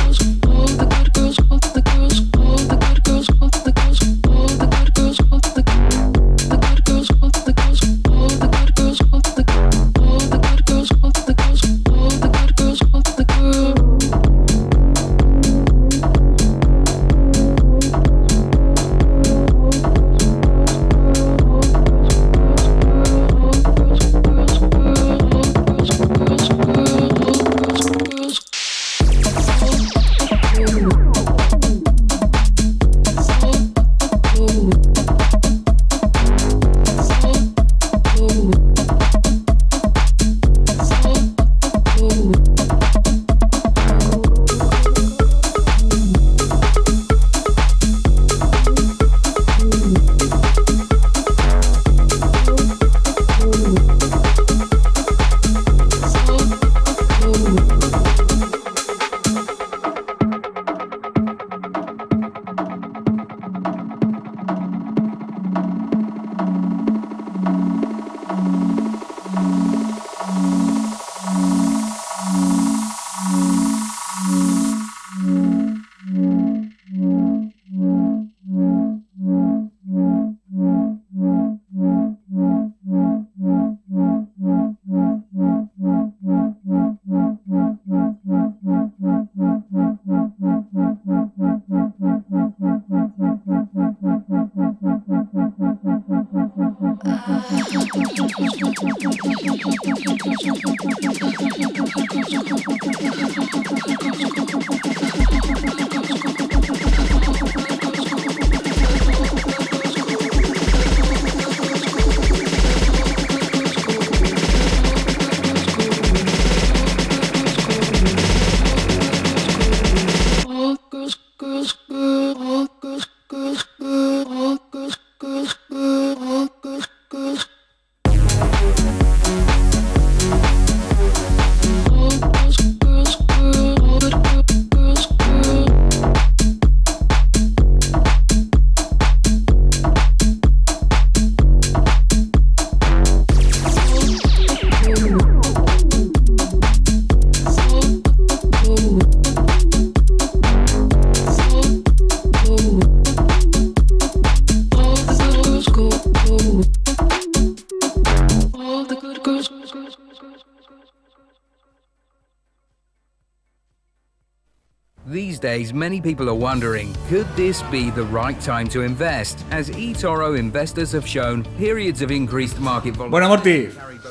These days, many people are wondering, could this be the right time to invest? As eToro investors have shown, periods of increased market volatility. Bueno, Morti.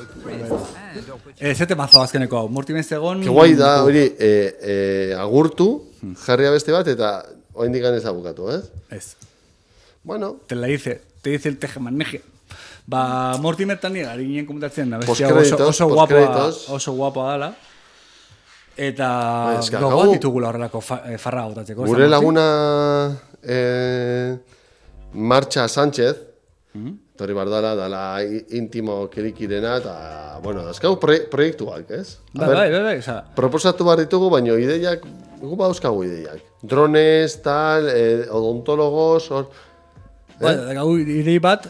Eh, zete mazo azkeneko hau. Morti benzegon... Que guai da, hori, eh, eh, agurtu, jarria beste bat, eta oraindik ez abukatu, ez? Ez. Bueno. Te la dice, te dice el tejemaneje. Ba, Mortimer tani, ari ginen komentatzen, oso, oso guapa, oso guapa dala. Eta gogoa ditugula horrelako farra gotatzeko. Gure laguna eh, Martxa Sánchez, mm-hmm. Torri bardala, dala intimo kirikirena, eta, bueno, azkau proiektuak, ez? Bai, bai, bai, bai, oza. Proposatu behar ditugu, baina ideiak, gu bauzkagu ideiak. Drones, tal, eh, odontologos, or... Eh? Bai, gau idei bat,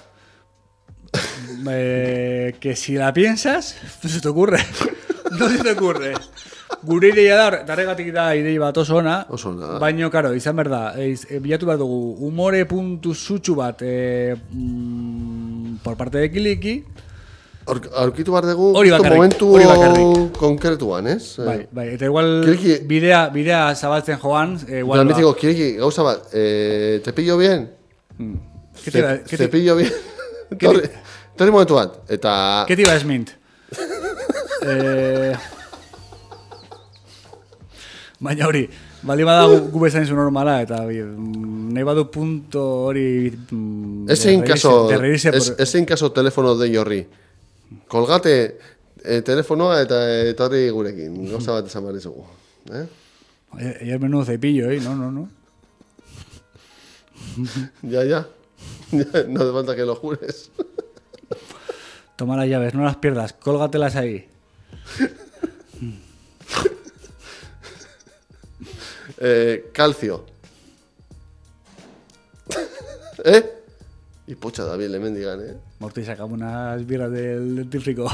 eh, que si la piensas, no se te ocurre. No se te ocurre. Gure ideia da, darregatik da idei bat oso ona, baina, karo, izan behar da, e, bilatu behar dugu, humore puntu zutxu bat e, mm, por parte de Kiliki. Aurkitu behar dugu, momentu konkretuan, ez? Bai, bai, eta igual Kiliki, bidea, bidea zabaltzen joan. E, igual ba. Kiliki, gauza bat, e, te pillo bien? Hmm. Te, te pillo bien? Torri, torri momentu bat, eta... ¿Qué te iba a esmint? eh... Baina hori, Bali bada gu bezain zu normala, eta nahi badu punto hori... Ezein kaso, ezein kaso telefono dei horri. Kolgate eh, telefonoa eta etorri gurekin. Goza bat esan barizugu. Eh? Ayer menudo cepillo, eh? No, no, no. Ya, ya. No hace falta que lo jures. Toma las llaves, no las pierdas. Cólgatelas ahí. eh, calcio. ¿Eh? Y pocha David le mendigan, ¿eh? Morty, sacamos unas birras del dentífrico.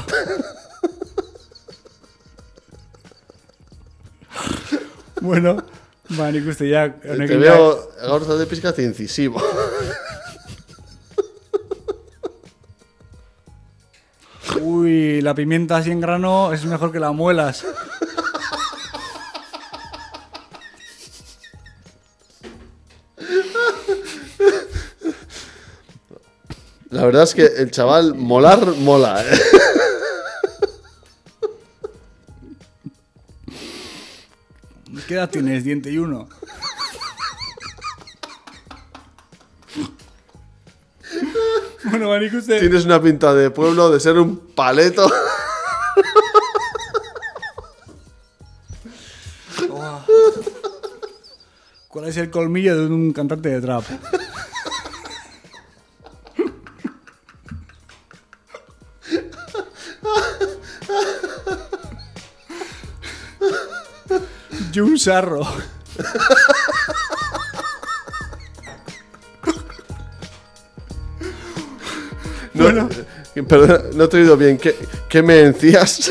Bueno, ba, nik uste ya... Te veo gaur zaude pizkat incisivo. Uy, la pimienta así en grano es mejor que las muelas. La verdad es que el chaval molar mola, ¿eh? ¿Qué edad tienes? Diente y uno. Bueno, Manico, usted... Tienes una pinta de pueblo de ser un paleto. Oh. ¿Cuál es el colmillo de un cantante de trap? Un sarro. No, bueno. Perdona, no te he oído bien. ¿Qué, qué me encías?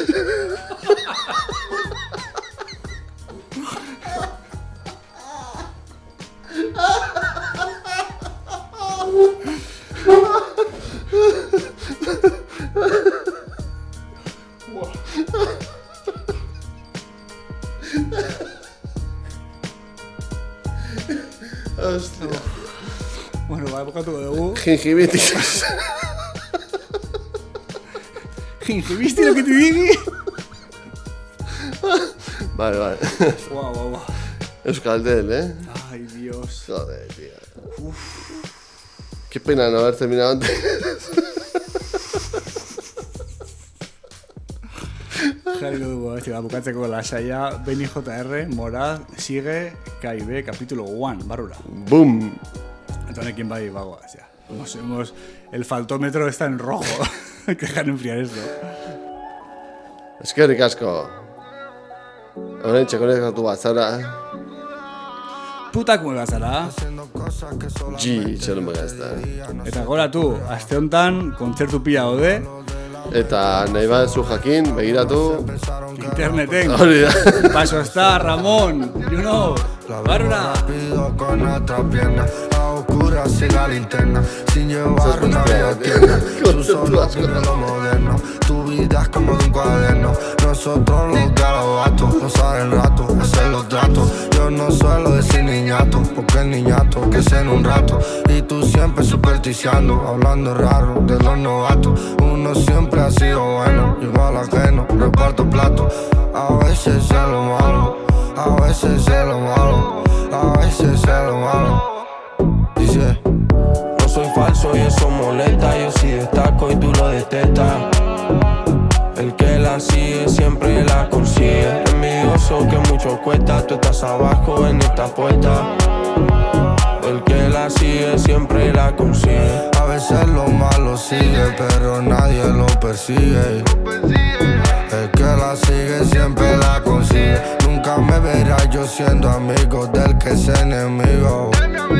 Hostia. Bueno, va a buscar tu de U. Gingivitis. ¿Gingivitis lo que te dije? Vale, vale. Guau, guau, guau. Euskaldel, ¿eh? Ay, Dios. Joder, tío. Uf. Qué pena no haber terminado antes. Jarri dugu, ez da, bukatzeko lasaia, Beni J R, Morad, sigue, K I B, capítulo uno, barrura. Boom. Eta honekin bai, bagoa, o sea, hemos, hemos, el faltómetro está en rojo. Hay que dejar enfriar esto. Eskerrik asko. Horentxe konektatu bat zara. Putak muega zara. G, txelo megazta. Eta gora tu, aste hontan, kontzertu pila gaude. Eta nahi baduzu jakin, begiratu Interneten. Hori da. Paso está, Ramón, you know. Barra. Con nuestra pierna a oscuras sin la linterna, sin llevar una vida tierna. Tú solo tienes lo moderno, tu vida es como de un cuaderno. Nosotros los garabatos, pasar el rato, hacer los tratos. Yo no suelo decir niñato, porque el niñato que sé en un rato. Y tú siempre supersticiando, hablando raro de los novatos. Uno siempre ha sido bueno, igual ajeno, reparto platos. A veces sé lo malo, a veces sé lo malo, a veces sé lo malo. Dice, no soy falso y eso molesta, yo sí destaco y tú lo detestas. El que la sigue siempre la consigue. Envidioso que mucho cuesta, tú estás abajo en esta puerta. El que la sigue siempre la consigue. A veces lo malo sigue, pero nadie lo persigue. El que la sigue siempre la consigue. Nunca me verás yo siendo amigo del que es enemigo.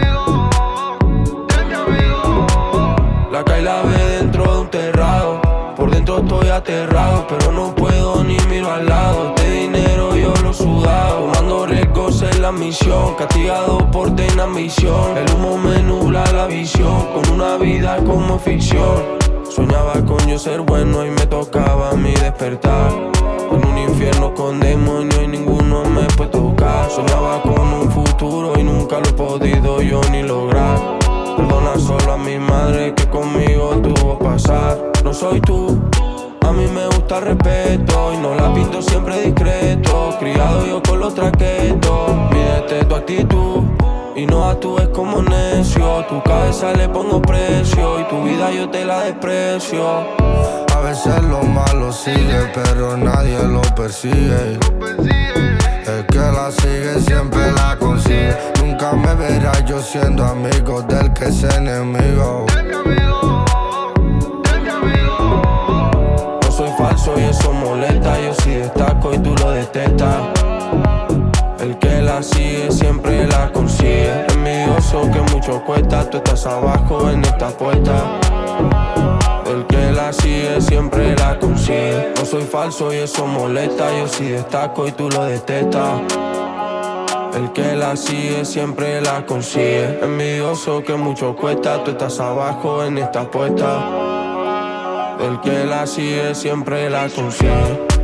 La cae la ve dentro de un terrado. Por dentro estoy aterrado, pero no puedo ni miro al lado. Este dinero yo lo he sudado, tomando riesgos en la misión. Castigado por tener ambición, el humo me nubla la visión. Con una vida como ficción, soñaba con yo ser bueno y me tocaba a mí despertar. En un infierno con demonios y ninguno me puede tocar. Soñaba con un futuro y nunca lo he podido yo ni lograr. Perdona solo a mi madre que conmigo tuvo pasar. No soy tú, A mí me gusta el respeto y no la pinto siempre discreto. Criado yo con los traquetos. Mídete tu actitud y no actúes como necio. Tu cabeza le pongo precio y tu vida yo te la desprecio. A veces lo malo sigue, pero nadie lo persigue. El que la sigue siempre la consigue. Nunca me verás yo siendo amigo del que es enemigo. No soy falso y eso molesta. Yo sí destaco y tú lo detestas. El que la sigue siempre la consigue. Envidioso que mucho cuesta. Tú estás abajo en esta puerta. El que la sigue siempre la consigue. No soy falso y eso molesta. Yo sí destaco y tú lo detestas. El que la sigue siempre la consigue. Envidioso que mucho cuesta. Tú estás abajo en esta puerta. El que la sigue siempre la consigue.